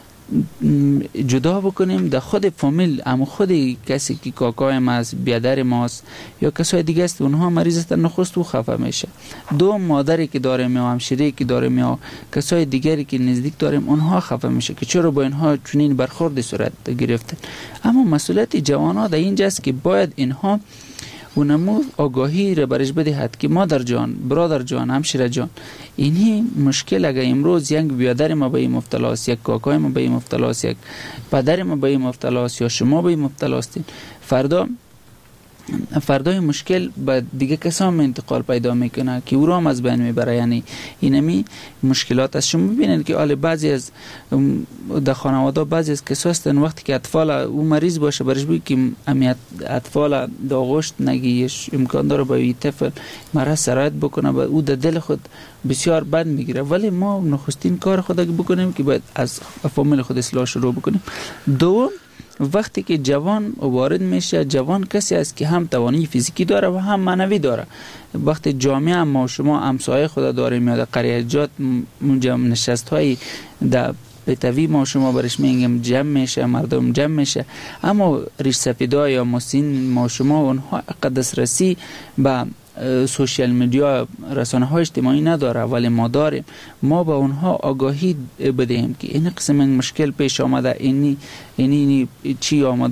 جدا بکنیم، در خود فامیل اما خود کسی که کاکای ما است، بیادر ماست یا کسای دیگه است، اونها مریض است، نخست او خفه میشه. دو مادری که داریم یا همشیری که داریم یا کسای دیگری که نزدیک داریم اونها خفه میشه که چرا با اینها چنین برخورد صورت گرفته. اما مسئولیت جوانان در اینجاست که باید اینها اونمو آگاهی را برش بدهد که مادر جان، برادر جان، همشیره جان، اینی مشکل اگر امروز یک بیادر ما به این مبتلا است، یک کاکای ما به این مبتلا است، یک پدر ما به این مبتلا است یا شما به این مبتلا هستین، فردا فردای مشکل به دیگه کسان انتقال پیدا میکنه که او را هم از بین میبره. یعنی اینمی مشکلات است. شما ببینید که حال بعضی از در خانواده بعضی از کسا هستن وقتی که اطفال او مریض باشه برش بگی که امی اطفال داغشت نگیش امکان داره با این طفل مرض سرایت بکنه و او در دل خود بسیار بد میگیره. ولی ما نخستین کار خود بکنیم که باید از فامیل خود اصلاح شروع بکنیم. دوم، وقتی که جوان وارد میشه، جوان کسی است که هم توانایی فیزیکی داره و هم معنوی داره. وقتی جامعه هم ما شما همسایه خود داریم یا در قریجات اونجا نشست های در بتوی ما شما برش میگیم جمع میشه، مردم جمع میشه، اما ریش سفیدا یا مسین ما شما اونها دسترسی به سوشیال میدیا، رسانه های اجتماعی نداره، ولی ما داریم. ما به اونها آگاهی بدهیم که این قسم مشکل پیش آمده، اینی اینی چی آمد،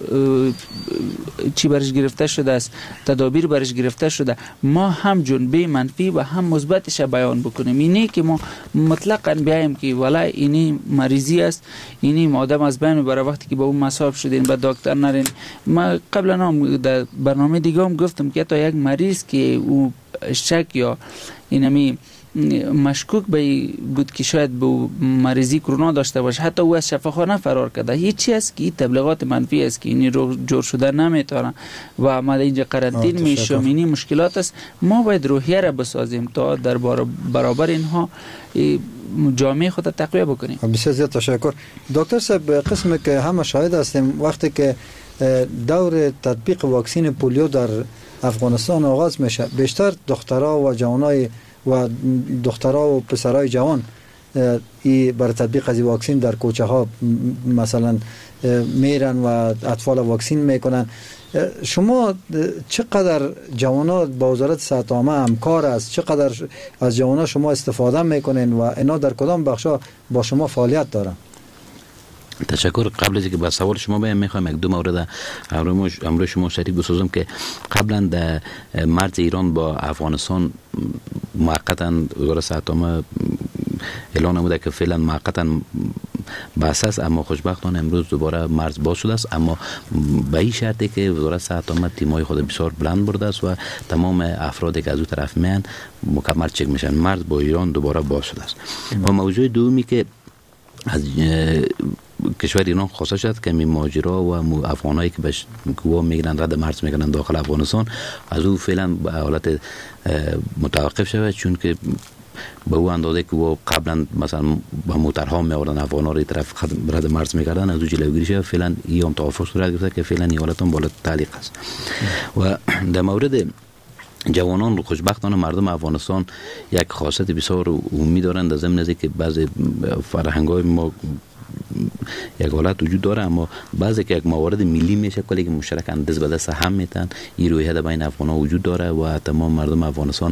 چی برش گرفته شده است، تدابیر برش گرفته شده، ما هم جنبه منفی و هم مثبتش بیان بکنیم. اینی که ما مطلقاً بیایم که ولی اینی مریضی است، اینی آدم از بین میبره، وقتی که با اون مصاب شدین به دکتر نرین. ما قبلا هم در برنامه دیگه هم گفتم که تا یک مریض که او شک یا اینمی مشکوک به بود که شاید به مریضی کرونا داشته باشه، حتی او از شفاخانه فرار کرده، هیچی است که این تبلیغات منفی است که این رو جور شده نمیتونه و ما اینجا قرنطین میشیم، اینی مشکلات است. ما باید روحیه را بسازیم تا در برابر اینها جامعه خود تقویه بکنیم. بسیار زیاد تشکر دکتر صاحب. قسمی که همه شاهد هستیم وقتی که دور تطبیق واکسن پولیو در افغانستان آغاز میشه، بیشتر دخترها و جوانای و دخترها و پسرای جوان ای بر تطبیق از واکسن در کوچه ها مثلا میرن و اطفال واکسن میکنن. شما چقدر جوانا با وزارت صحت عامه همکار است؟ چقدر از جوانا شما استفاده میکنین و اینا در کدام بخشا با شما فعالیت دارن؟ تشکر. قبل از اینکه با سوال شما بیام میخوام یک دو مورد امروز شما شریک بسازم که قبلا در مرز ایران با افغانستان موقتا وزارت صحت عامه اعلان نموده که فعلا موقتا بس است، اما خوشبختانه امروز دوباره مرز باز شده است، اما به این شرطی که وزارت صحت عامه تیمای خود بسیار بلند برده است و تمام افرادی که از اون طرف میان مکمل چک میشن. مرز با ایران دوباره باز شده است. و موضوع دومی که از کشور ایران خواسته شد که مهاجرا و افغانایی که به گوا میگیرن رد مرز میکنن داخل افغانستان از او فعلا به حالت متوقف شود، چون که به او اندازه که او قبلا مثلا با موترها میآوردن افغانا رو طرف رد مرز میکردن از او جلوگیری شد. فعلا این هم توافق صورت گرفته که فعلا این حالت هم بالا تعلیق است. و در مورد جوانان خوشبختانه مردم افغانستان یک خاصیت بسیار عمومی دارند، در ضمن که بعضی فرهنگ‌های ما یک حالت وجود داره، اما بعضی که یک موارد ملی میشه کلی که مشترک دست به دست هم میتن. این رویه در بین افغان‌ها وجود داره و تمام مردم افغانستان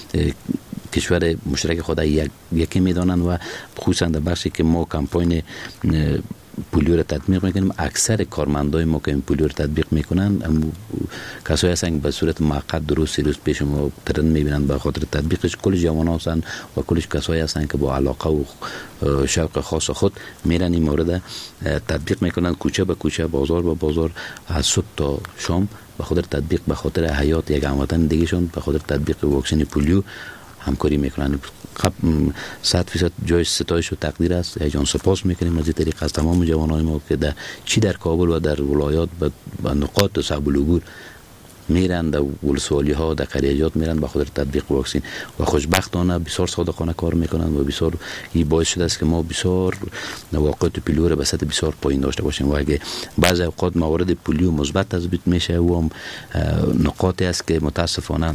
کشور مشترک خود یک یکی میدانند و خصوصا در بخشی که ما کمپاین پولیو را تطبیق میکنیم، اکثر کارمندای ما که این پولیو را تطبیق میکنن کسایی هستن که به صورت موقت دو روز سه روز پیش ما ترن میبینن به خاطر تطبیقش. کل جوان هستن و کلش کسایی هستن که با علاقه و شوق خاص خود میرن این مورد تطبیق میکنن، کوچه به کوچه، بازار به بازار، از صبح تا شام به خاطر تطبیق، به خاطر حیات یک هموطن دیگه شون، به خاطر تطبیق واکسن پولیو همکاری میکنن. خب صد فیصد جای ستایش و تقدیر است. هیجان سپاس میکنیم از این طریق از تمام جوانان ما که در چی در کابل و در ولایات و نقاط صعب العبور میرن، در ولسوالی ها در قریجات میرن به خاطر تطبیق واکسن و خوشبختانه بسیار صادقانه کار میکنن و بسیار این باعث شده است که ما بسیار واقعیت پولیو را به سطح بسیار پایین داشته باشیم. و اگه بعضی اوقات موارد پولیو مثبت تثبیت میشه و هم نقاطی است که متاسفانه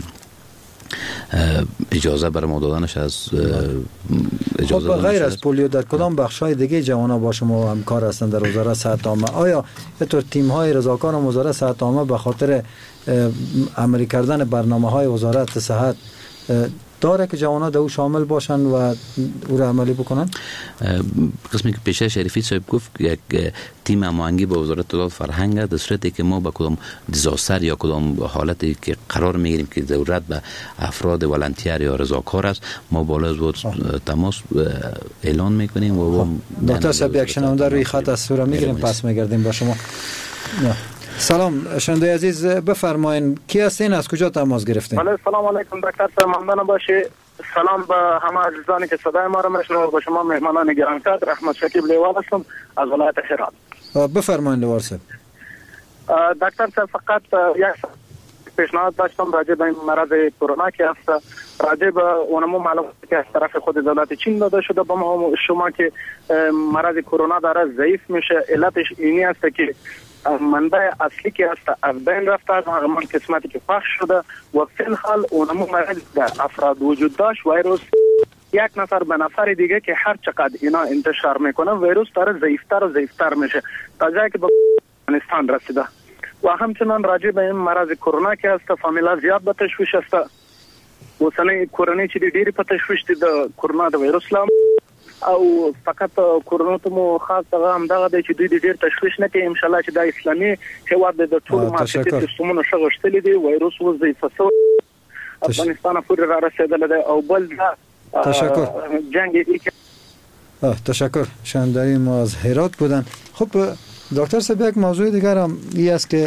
اجازه بر ما دادنش از اجازه خب غیر از پولیو در کدام بخش‌های دیگه جوانا با شما همکار هستند در وزارت صحت عامه؟ آیا اینطور تیم‌های رضاکار وزارت صحت عامه به خاطر عملی کردن برنامه‌های وزارت صحت داره که جوانا در او شامل باشن و او را عملی بکنن؟ قسمی که پیشه شریفی صاحب گفت یک تیم هماهنگی با وزارت اطلاعات فرهنگ در صورتی که ما با کدام دیزاستر یا کدام حالتی که قرار میگیریم که ضرورت به افراد ولنتیر یا رضاکار است، ما بالا از تماس اعلان میکنیم. و دکتر صاحب یک شنونده روی خط از سورا میگیریم، پس میگردیم با شما. سلام شنونده عزیز، بفرمایید کی هستین، از کجا تماس گرفتین؟ بله سلام علیکم دکتر صاحب، ممنون باشی. سلام به همه عزیزانی که صدای ما را میشنوند. با شما مهمانان گرانقدر احمد شکیب لیوال هستم از ولایت هرات. بفرمایید لیوال صاحب. دکتر صاحب فقط یک پیشنهاد داشتم راجع به این مرض کرونا که است، راجع به اونمو معلوماتی که از طرف خود دولت چین داده شده به ما شما که مرض کرونا داره ضعیف میشه. علتش اینی است که منبع اصلی که است از بین رفته از همان قسمتی که پخش شده و فی الحال اونمو مرض در افراد وجود داشت. ویروس یک نفر به نفر دیگه که هر چقدر اینا انتشار میکنه ویروس داره ضعیفتر و ضعیفتر میشه تا جایی که به افغانستان رسیده. و همچنان راجع به این مرض کرونا که است فامیلا زیاد به تشویش است و سنه کرونا چې ډېری په تشویش دي د کرونا د وایروس لام او فقط کرونا ته مو خاص هغه هم دغه د چې دوی ډېر تشویش نه کوي. ان شاء الله چې د اسلامي هیواد د ټولو مارکیټ سیستمونو شغښتلې دي وایروس وځي فسو افغانستان پورې را رسیدل ده او بل تشکر جنگ دی که تشکر شانداری ما از هرات بودن. خب دکتر صاحب یک موضوع دیگر هم این است که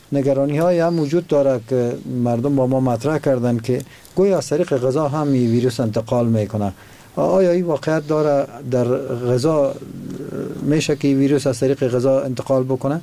نگرانی های هم وجود داره که مردم با ما مطرح کردن که گویا از طریق غذا هم این ویروس انتقال میکنه. آیا این واقعیت داره در غذا میشه که ویروس از طریق غذا انتقال بکنه؟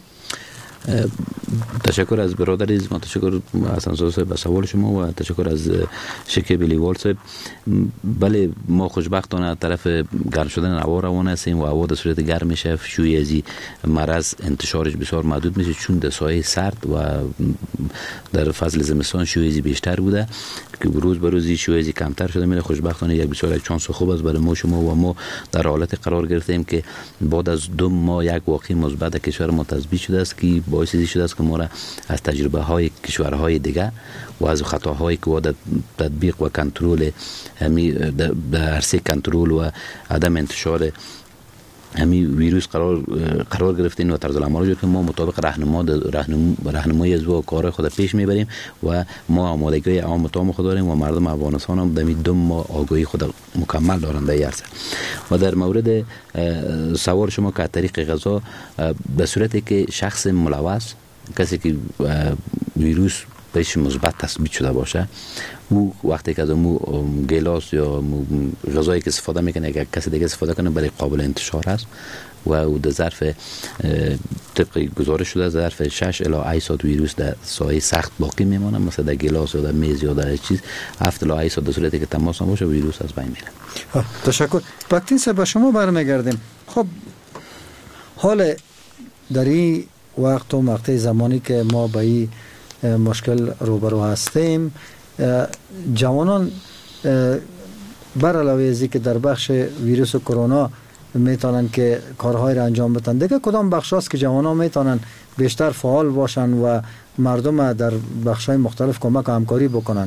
تشکر از برادر عزیز، ما تشکر از انصار به سوال شما و تشکر از شکیب لیوال صاحب. بله ما خوشبختانه طرف گرم شدن هوا روان هستیم و هوا در صورت گرم میشه، شوی ازی مرض انتشارش بسیار محدود میشه، چون در سایه سرد و در فصل زمستان شوی ازی بیشتر بوده که روز به روزی شوی ازی کمتر شده میره. خوشبختانه یک بسیار یک چانس خوب است برای ما شما و ما در حالت قرار گرفتیم که بعد از دو ماه یک واقعه مثبت کشور ما تثبیت شده است که باعث شده است که ما را از تجربه های کشورهای دیگه و از خطاهایی که در تطبیق و کنترل همی در عرصه کنترل و عدم انتشار همی ویروس قرار قرار گرفتیم و طرز العمل رو که ما مطابق راهنما راهنمایی از و کار خود پیش میبریم و ما آمادگی عام تام خود داریم و مردم افغانستان هم در دو ماه آگاهی خود مکمل دارند در عرصه. و در مورد سوال شما که از طریق غذا، به صورتی که شخص ملوث، کسی که ویروس بهش مثبت تثبیت شده باشه، او وقتی که از مو گلاس یا غذایی که استفاده میکنه اگر کسی دیگه استفاده کنه برای قابل انتشار است و او در ظرف طبق گزارش شده ظرف شش الی هشت ساعت ویروس در سایه سخت باقی میمونه، مثلا در گلاس یا در میز یا در چیز هفت الی هشت ساعت در صورتی که تماس نباشه ویروس از بین میره. تشکر. بکتین صاحب به شما برمیگردیم. خب حال در این وقت و مقطع زمانی که ما با این مشکل روبرو هستیم، جوانان بر علاوه از که در بخش ویروس کرونا میتونن که کارهای را انجام بدن، دیگه کدام بخش هست که جوانان میتونن بیشتر فعال باشن و مردم در بخش‌های مختلف کمک و همکاری بکنن؟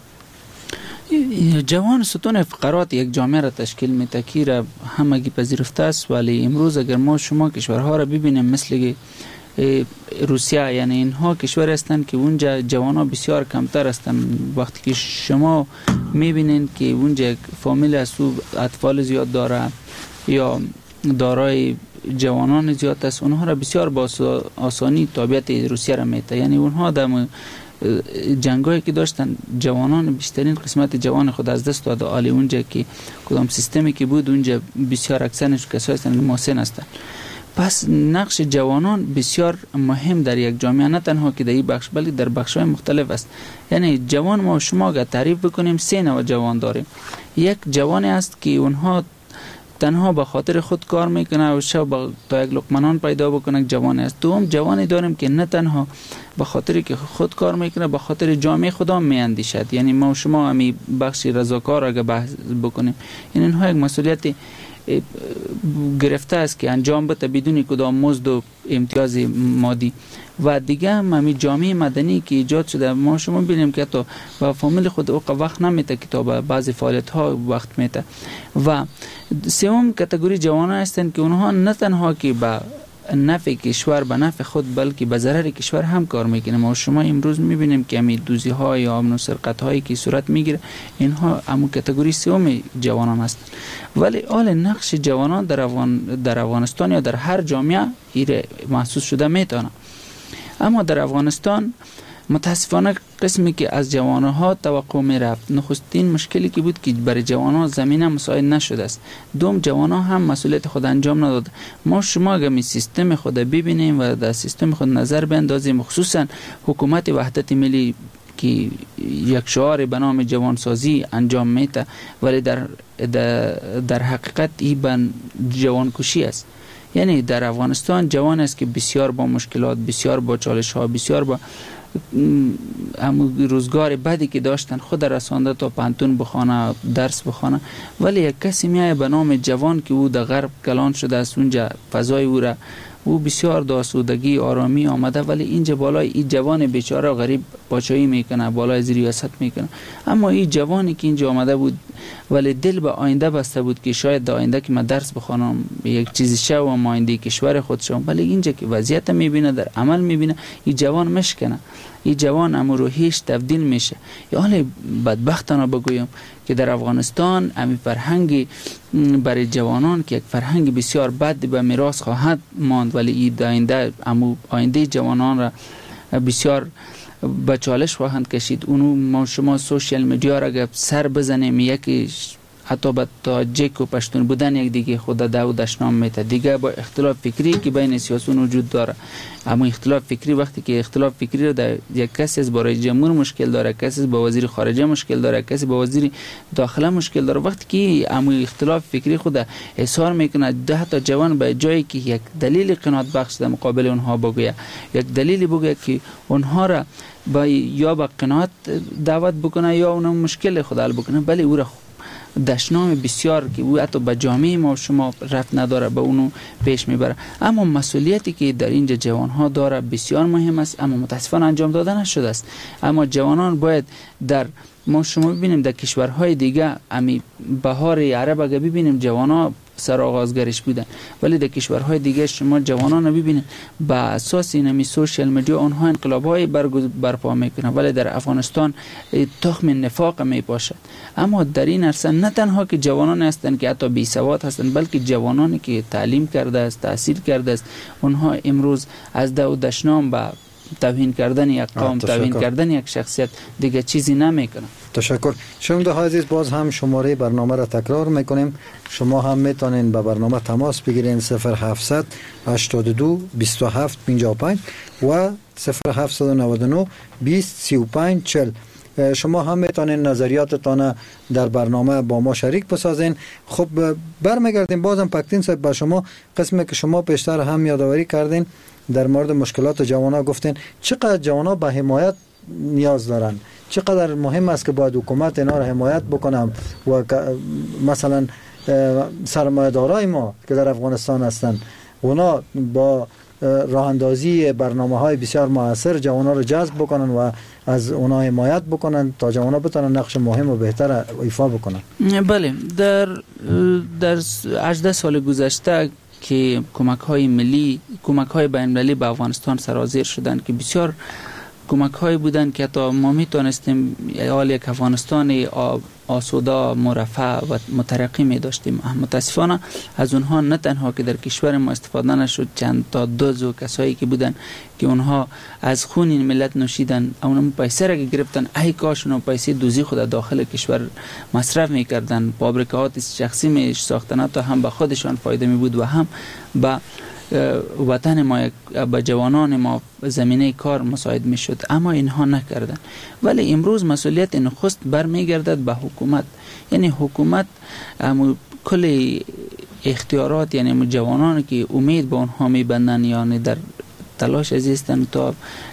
جوان ستون فقرات یک جامعه را تشکیل میده که را همگی پذیرفته است، ولی امروز اگر ما شما کشورها را ببینیم مثل روسیه، یعنی اینها کشور هستند که اونجا جوانان بسیار کمتر هستند. وقتی که شما میبینید که اونجا فامیل است و اطفال زیاد داره یا دارای جوانان زیاد است، اونها را بسیار با آسانی تابعیت روسیه را میده. یعنی اونها در جنگایی که داشتن جوانان بیشترین قسمت جوان خود از دست داده، عالی اونجا که کدام سیستمی که بود اونجا بسیار اکثرش کسایی هستند که محسن هستند. پس نقش جوانان بسیار مهم در یک جامعه، نه تنها که در این بخش بلکه در بخش‌های مختلف است. یعنی جوان ما شما اگر تعریف بکنیم سه نوع جوان داریم. یک جوانی است که اونها تنها به خاطر خود کار میکنه و شب تا یک لقمه پیدا بکنه، جوانی است. دوم جوانی داریم که نه تنها به خاطر که خود کار میکنه، به خاطر جامعه خدا میاندیشد. یعنی ما شما همی بخش رضاکار اگر بحث بکنیم، این اینها یک مسئولیت گرفته است که انجام بده بدون کدام مزد و امتیاز مادی. و دیگه هم همین جامعه مدنی که ایجاد شده، ما شما ببینیم که تا با فامیل خود او وقت نمیده که تا به بعضی فعالیت ها وقت میده. و سوم کاتگوری جوانان هستند که اونها نه تنها که با نفع کشور به نفع خود بلکه به ضرر کشور هم کار میکنه. ما شما امروز میبینیم که همین دوزی های یا امن و سرقت هایی که صورت میگیره، اینها همون کاتگوری سوم جوانان هستند. ولی آل نقش جوانان در افغان در افغانستان یا در هر جامعه ایره محسوس شده میتونه. اما در افغانستان متاسفانه قسمی که از جوانها توقع می رفت، نخستین مشکلی که بود که برای جوانها زمینه مساعد نشده است. دوم جوانها هم مسئولیت خود انجام نداد. ما شما اگر می سیستم خود ببینیم و در سیستم خود نظر بیندازیم، خصوصا حکومت وحدت ملی که یک شعار به نام جوانسازی انجام میده، ولی در در, در حقیقت این جوان کشی است. یعنی در افغانستان جوان است که بسیار با مشکلات، بسیار با چالش ها، بسیار با روزگار بدی که داشتن خود رسانده تا پانتون بخونه، درس بخونه، ولی یک کسی میایه به نام جوان که او در غرب کلان شده است، اونجا فضای او را او بسیار داسودگی آرامی آمده، ولی اینجا بالای این جوان بیچاره غریب پاچایی میکنه، بالای از ریاست میکنه. اما این جوانی که اینجا آمده بود ولی دل به آینده بسته بود که شاید در آینده که من درس بخونم یک چیزی شو و آینده کشور خود شوم، ولی اینجا که وضعیت میبینه در عمل میبینه، این جوان مشکنه، این جوان امو روحیش تبدیل میشه. یا حالا بدبختانه بگویم که در افغانستان امی فرهنگ برای جوانان که یک فرهنگ بسیار بد به میراث خواهد ماند، ولی این آینده امو آینده جوانان را بسیار به چالش خواهند کشید. اونو ما شما سوشیال میدیا را اگر سر بزنیم یکی حتی با تاجیک و پشتون بودن یک دیگه خود دو دشنام میته دیگه با اختلاف فکری که بین سیاسیون وجود داره. اما اختلاف فکری وقتی که اختلاف فکری رو در یک کسی از برای جمهور مشکل داره، کسی با وزیر خارجه مشکل داره، کسی با وزیر داخله مشکل داره، وقتی که اما اختلاف فکری خود اظهار میکنه ده تا جوان به جایی که یک دلیل قناعت بخش در مقابل اونها بگویه، یک دلیلی بگویه که اونها را با یا با قناعت دعوت بکنه یا اون مشکل خود حل بکنه، بله او را دشنام بسیار که او حتی به جامعه ما شما رفت نداره به اونو پیش میبره. اما مسئولیتی که در اینجا جوان ها داره بسیار مهم است، اما متاسفانه انجام داده نشده است. اما جوانان باید در ما شما ببینیم در کشورهای دیگه امی بهار عرب اگه ببینیم جوان ها سر آغازگرش بودن، ولی در کشورهای دیگه شما جوانان رو ببینید با اساس اینمی سوشیال میدیا اونها انقلاب‌های برپا میکنن، ولی در افغانستان تخم نفاق میپاشد. اما در این عرصه نه تنها که جوانان هستند که حتی بی سواد هستند، بلکه جوانانی که تعلیم کرده است، تحصیل کرده است، اونها امروز از دو دشنام با توهین کردن یک قوم، توهین کردن یک شخصیت دیگه چیزی نمیکنه. تشکر. شنونده های عزیز، باز هم شماره برنامه را تکرار میکنیم. شما هم میتونین به برنامه تماس بگیرین صفر هفتصد هشتاد و دو بیست و هفت پنجاه و پنج و صفر هفتصد و نود و نه بیست سی و پنج چهل. شما هم میتونین نظریاتتان در برنامه با ما شریک بسازین. خب برمیگردیم بازم پکتین صاحب با شما، قسمی که شما پیشتر هم یادآوری کردین در مورد مشکلات جوانا گفتین چقدر جوانا به حمایت نیاز دارن، چقدر مهم است که باید حکومت اینا را حمایت بکنم و مثلا سرمایه‌دارای ما که در افغانستان هستن اونا با راه اندازی برنامه‌های بسیار موثر جوانا را جذب بکنن و از اونا حمایت بکنن تا جوانا بتونن نقش مهم و بهتر ایفا بکنن. بله، در در هجده سال گذشته که کمک های ملی، کمک های بین المللی به افغانستان سرازیر شدند که بسیار کمک های بودند که حتی ما میتونستیم حال یک افغانستان آسوده، مرفه و مترقی می داشتیم. متاسفانه از اونها نه تنها که در کشور ما استفاده نشد، چند تا دوز و کسایی که بودن که اونها از خون این ملت نوشیدن، اونم پیسه را گرفتن، ای کاش اونها پیسه دوزی خود داخل کشور مصرف میکردن، فابریکات شخصی می ساختن تا هم به خودشان فایده می بود و هم به وطن ما، به جوانان ما زمینه کار مساعد می شد. اما اینها نکردن. ولی امروز مسئولیت نخست برمیگردد به حکومت. یعنی حکومت کل اختیارات، یعنی جوانان که امید به اونها می بندن، یعنی در تلاش ازیستن تا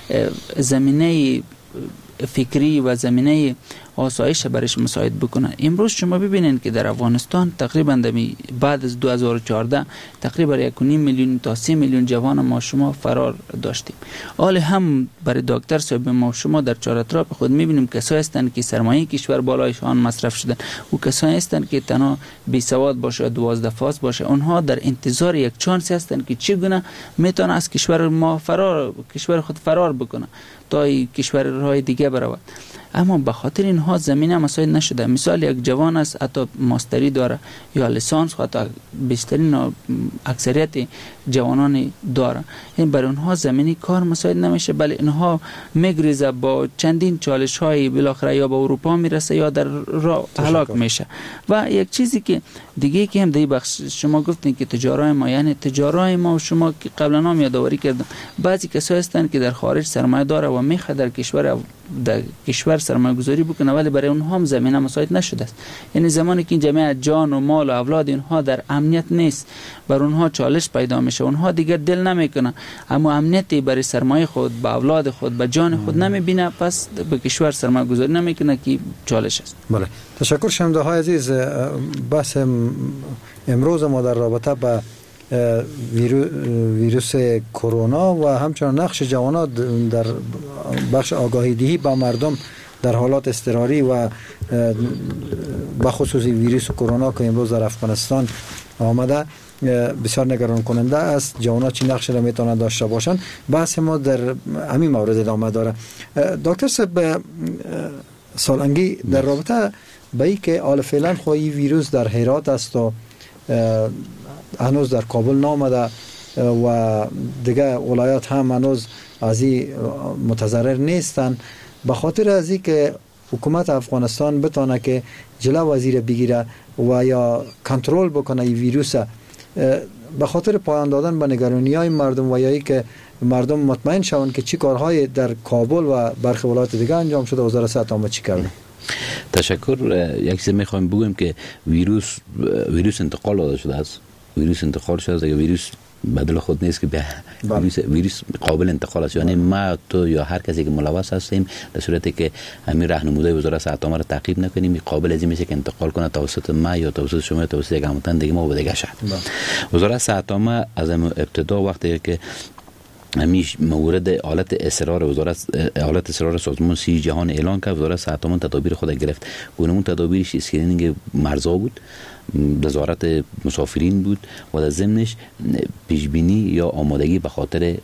زمینه فکری و زمینه آسایش برش مساعد بکنن. امروز شما ببینید که در افغانستان تقریبا بعد از دو هزار و چهارده تقریبا یک و نیم میلیون تا سه میلیون جوان ما شما فرار داشتیم. حال هم برای دکتر صاحب ما شما در چهار اطراف خود میبینیم کسایی هستند که سرمایه کشور بالایشان مصرف شدن و کسایی هستند که تنها بی سواد باشه، دوازده فاز باشه، اونها در انتظار یک چانسی هستند که چگونه میتونه از کشور ما فرار کشور خود فرار بکنه تا کشورهای دیگه برود. اما به خاطر اینها زمینه مساعد نشده. مثال یک جوان است حتی ماستری داره یا لیسانس، حتی بیشترین اکثریت جوانان داره، این برای اونها زمینی کار مساعد نمیشه، بلکه اینها میگریزه با چندین چالش های بالاخره یا به اروپا میرسه یا در راه هلاک میشه. و یک چیزی که دیگه که هم دی بخش شما گفتین که تجارای ما، یعنی تجارای ما شما که قبلا هم یادآوری کردم، بعضی کسایی هستند که در خارج سرمایه داره و میخواد در کشور در کشور سرمایه گذاری بکنه، ولی برای اونها هم زمینه مساعد نشده است. یعنی زمانی که این جمعیت جان و مال و اولاد اینها در امنیت نیست، بر اونها چالش پیدا میشه، اونها دیگر دل نمیکنه، اما امنیتی برای سرمایه خود، به اولاد خود، به جان خود نمیبینه، پس به کشور سرمایه گذاری نمیکنه که چالش است. بله، تشکر. شنونده های عزیز، بحث امروز ما در رابطه با ویرو ویروس کرونا و همچنین نقش جوانان در بخش آگاهی دهی با مردم در حالات اضطراری و بخصوص ویروس کرونا که امروز در افغانستان آمده بسیار نگران کننده است. جوانان چه نقشی را میتونن داشته باشند، بحث ما در همین مورد ادامه داره. دکتر صاحب سالنگی، در رابطه با اینکه حال فعلا خواهی ویروس در هرات است و هنوز در کابل نامده و دیگه ولایات هم هنوز از این متضرر نیستن. به خاطر از این که حکومت افغانستان بتونه که جلو وزیر بگیره و یا کنترل بکنه این ویروس، به خاطر پایان دادن به نگرانی‌های مردم و یا ای که مردم مطمئن شوند که چی کارهای در کابل و برخی ولایات دیگه انجام شده، وزارت صحت عامه چی کرده؟ تشکر. یک چیز میخوایم بگم که ویروس ویروس انتقال داده شده است. ویروس انتقال شده است. اگه ویروس بدل خود نیست که به ویروس, ویروس قابل انتقال است. یعنی ما تو یا هر کسی که ملوث هستیم در صورتی که همین راهنمودهای وزارت صحت عامه را تعقیب نکنیم، قابل از این میشه که انتقال کنه توسط ما یا توسط شما یا توسط یک هموطن دیگه ما و دیگه شد. وزارت صحت عامه از ابتدا وقتی که همیش مورد حالت اصرار وزارت حالت اصرار سازمان صحت جهان اعلان کرد، وزارت صحت عامه تدابیر خود گرفت. گونه‌مون تدابیرش اسکرینینگ مرزا بود، نظارت مسافرین بود و در ضمنش پیشبینی یا آمادگی به خاطر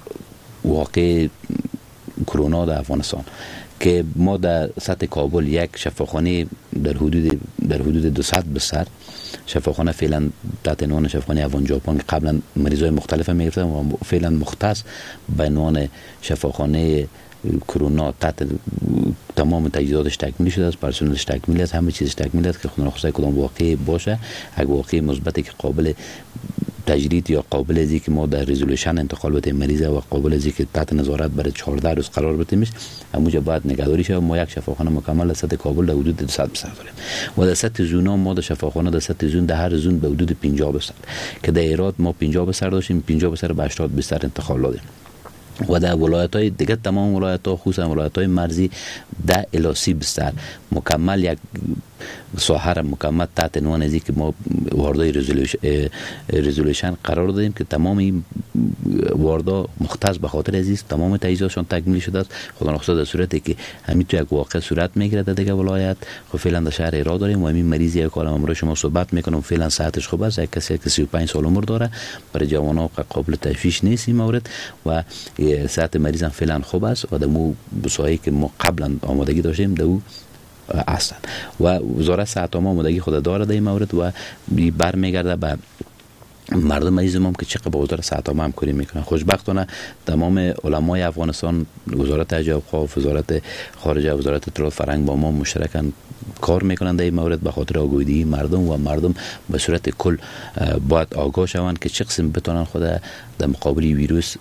واقع کرونا در افغانستان که ما در سطح کابل یک شفاخانه در حدود در حدود دویست بستر شفاخانه فعلا تحت عنوان شفاخانه افغان ژاپن که قبلا مریضای مختلف میگرفتن و فعلا مختص به عنوان شفاخانه کرونا تحت تمام تجهیزاتش تکمیل شده است، پرسنلش تکمیل است، همه چیزش تکمیل است که خدا نخواسته کدام واقعی باشه، اگه واقعی مثبتی که قابل تجرید یا قابل ازی که ما در رزولوشن انتقال بده مریض و قابل ازی که تحت نظارت برای چهارده روز قرار بدیمش، همونجا باید نگهداری شه. ما یک شفاخانه مکمل در سطح کابل در حدود دویست بستر داریم و در سطح زونا ما در شفاخانه در سطح زون در هر زون به حدود پنجاه بستر که در ایراد ما پنجاه بستر داشتیم، پنجاه بستر به هشتاد بستر انتقال دادیم و در ولایت‌های دیگه تمام ولایت‌ها خصوصا ولایت‌های مرزی ده الی سی بستر مکمل یک ساحه مکمل تحت عنوان ازی که ما واردای رزولوشن قرار دادیم که تمام این واردا مختص به خاطر عزیز تمام تجهیزاتشون تکمیل شده است. خدا نخواسته در صورتی که همین تو یک واقع صورت میگیره در دیگه ولایت خب فعلا در شهر ایراد داریم و همین مریض یک کالم امروز شما صحبت میکنم فعلا صحتش خوب است، یک کسی که سی و پنج سال عمر داره، برای جوانان قابل تشویش نیست این مورد و صحت مریض هم فعلا خوب است و در مو بسایی که ما قبلا آمادگی داشتیم در او اصلا و وزارت صحت عامه آمادگی خود داره در این مورد و برمیگرده به مردم مریض ما که چقدر با وزارت صحت عامه همکاری میکنن. خوشبختانه تمام علمای افغانستان، وزارت حج و اوقاف، وزارت خارجه، وزارت اطلاعات فرهنگ با ما مشترکاً کار میکنن در این مورد به خاطر آگاهی مردم و مردم به صورت کل باید آگاه شوند که چه قسم بتونن خود در مقابل ویروس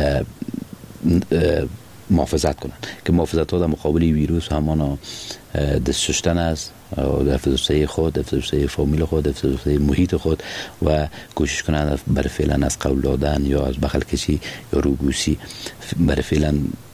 محافظت کنن که محافظت ها در مقابل ویروس همان دست شستن است، حفظ خود، حفظ فامیل خود، حفظ محیط خود و کوشش کنند برای فعلا از قول دادن یا از بغل کشی یا روبوسی برای فعلا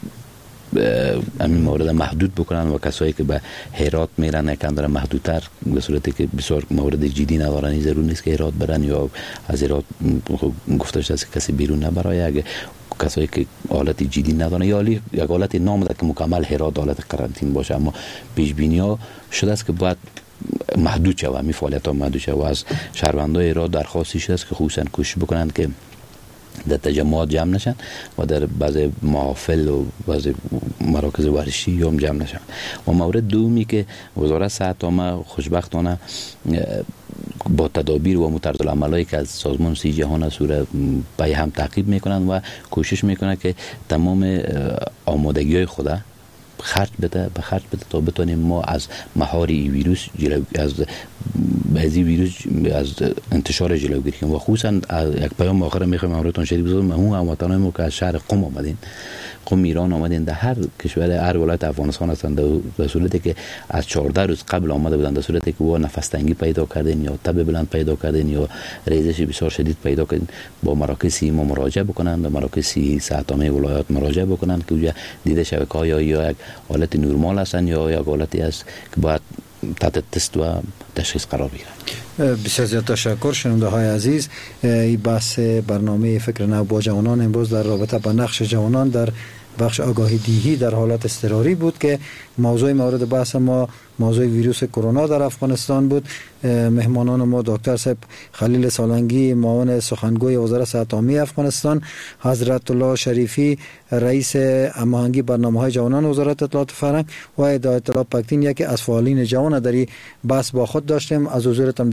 همین مورد محدود بکنن و کسایی که به هرات میرن یکم دارن محدودتر به صورتی که بسیار مورد جدی ندارن ضرور نیست که هرات برن یا از هرات گفته شده است کسی بیرون نبره. اگه کسایی که حالت جدی ندارن یا یک حالت نامده که مکمل هرات حالت قرنطینه باشه، اما پیش بینی ها شده است که باید محدود شود، همین فعالیت ها محدود شود و از شهروندان ایراد درخواستی شده است که خصوصا کوشش بکنند که در تجمعات جمع نشن و در بعض محافل و بعض مراکز ورزشی هم جمع نشن. و مورد دومی که وزارت صحت عامه خوشبختانه با تدابیر و طرز العملایی که از سازمان صحت جهان سوره به هم تعقیب میکنن و کوشش میکنن که تمام آمادگی‌های خود خرج بده به خرج بده تا بتونیم ما از مهار این ویروس جلو از بعضی ویروس از انتشار جلوگیری کنیم. و خصوصا یک پیام آخر میخوایم امروتون شریف بزنم، همون هموطنان که از شهر قم آمدین، قم ایران آمدین، در هر کشور هر ولایت افغانستان هستند، در صورتی که از چهارده روز قبل آمده بودند، در صورتی که و نفس تنگی پیدا کردین یا تب بلند پیدا کردین یا ریزش بسیار شدید پیدا کردین، با مراکز ما مراجعه بکنند، به مراکز صحت عامه ولایت مراجعه بکنند که اونجا دیده شبکه‌ها یا یک حالت نرمال هستند یا یک حالتی است که باید تحت تست و تشخیص قرار بگیرند. بسیار زیاد تشکر شنونده های عزیز. این بحث برنامه فکر نو با جوانان امروز در رابطه با نقش جوانان در بخش آگاهی دیهی در حالت اضطراری بود که موضوع مورد بحث ما موضوع ویروس کرونا در افغانستان بود. مهمانان ما دکتر صاحب خلیل سالنگی معاون سخنگوی وزارت صحت عامه افغانستان، حضرت الله شریفی رئیس هماهنگی برنامه‌های جوانان وزارت اطلاعات فرهنگ و هدایت الله پکتین یکی از فعالین جوان در این بحث با خود داشتیم. از حضورتان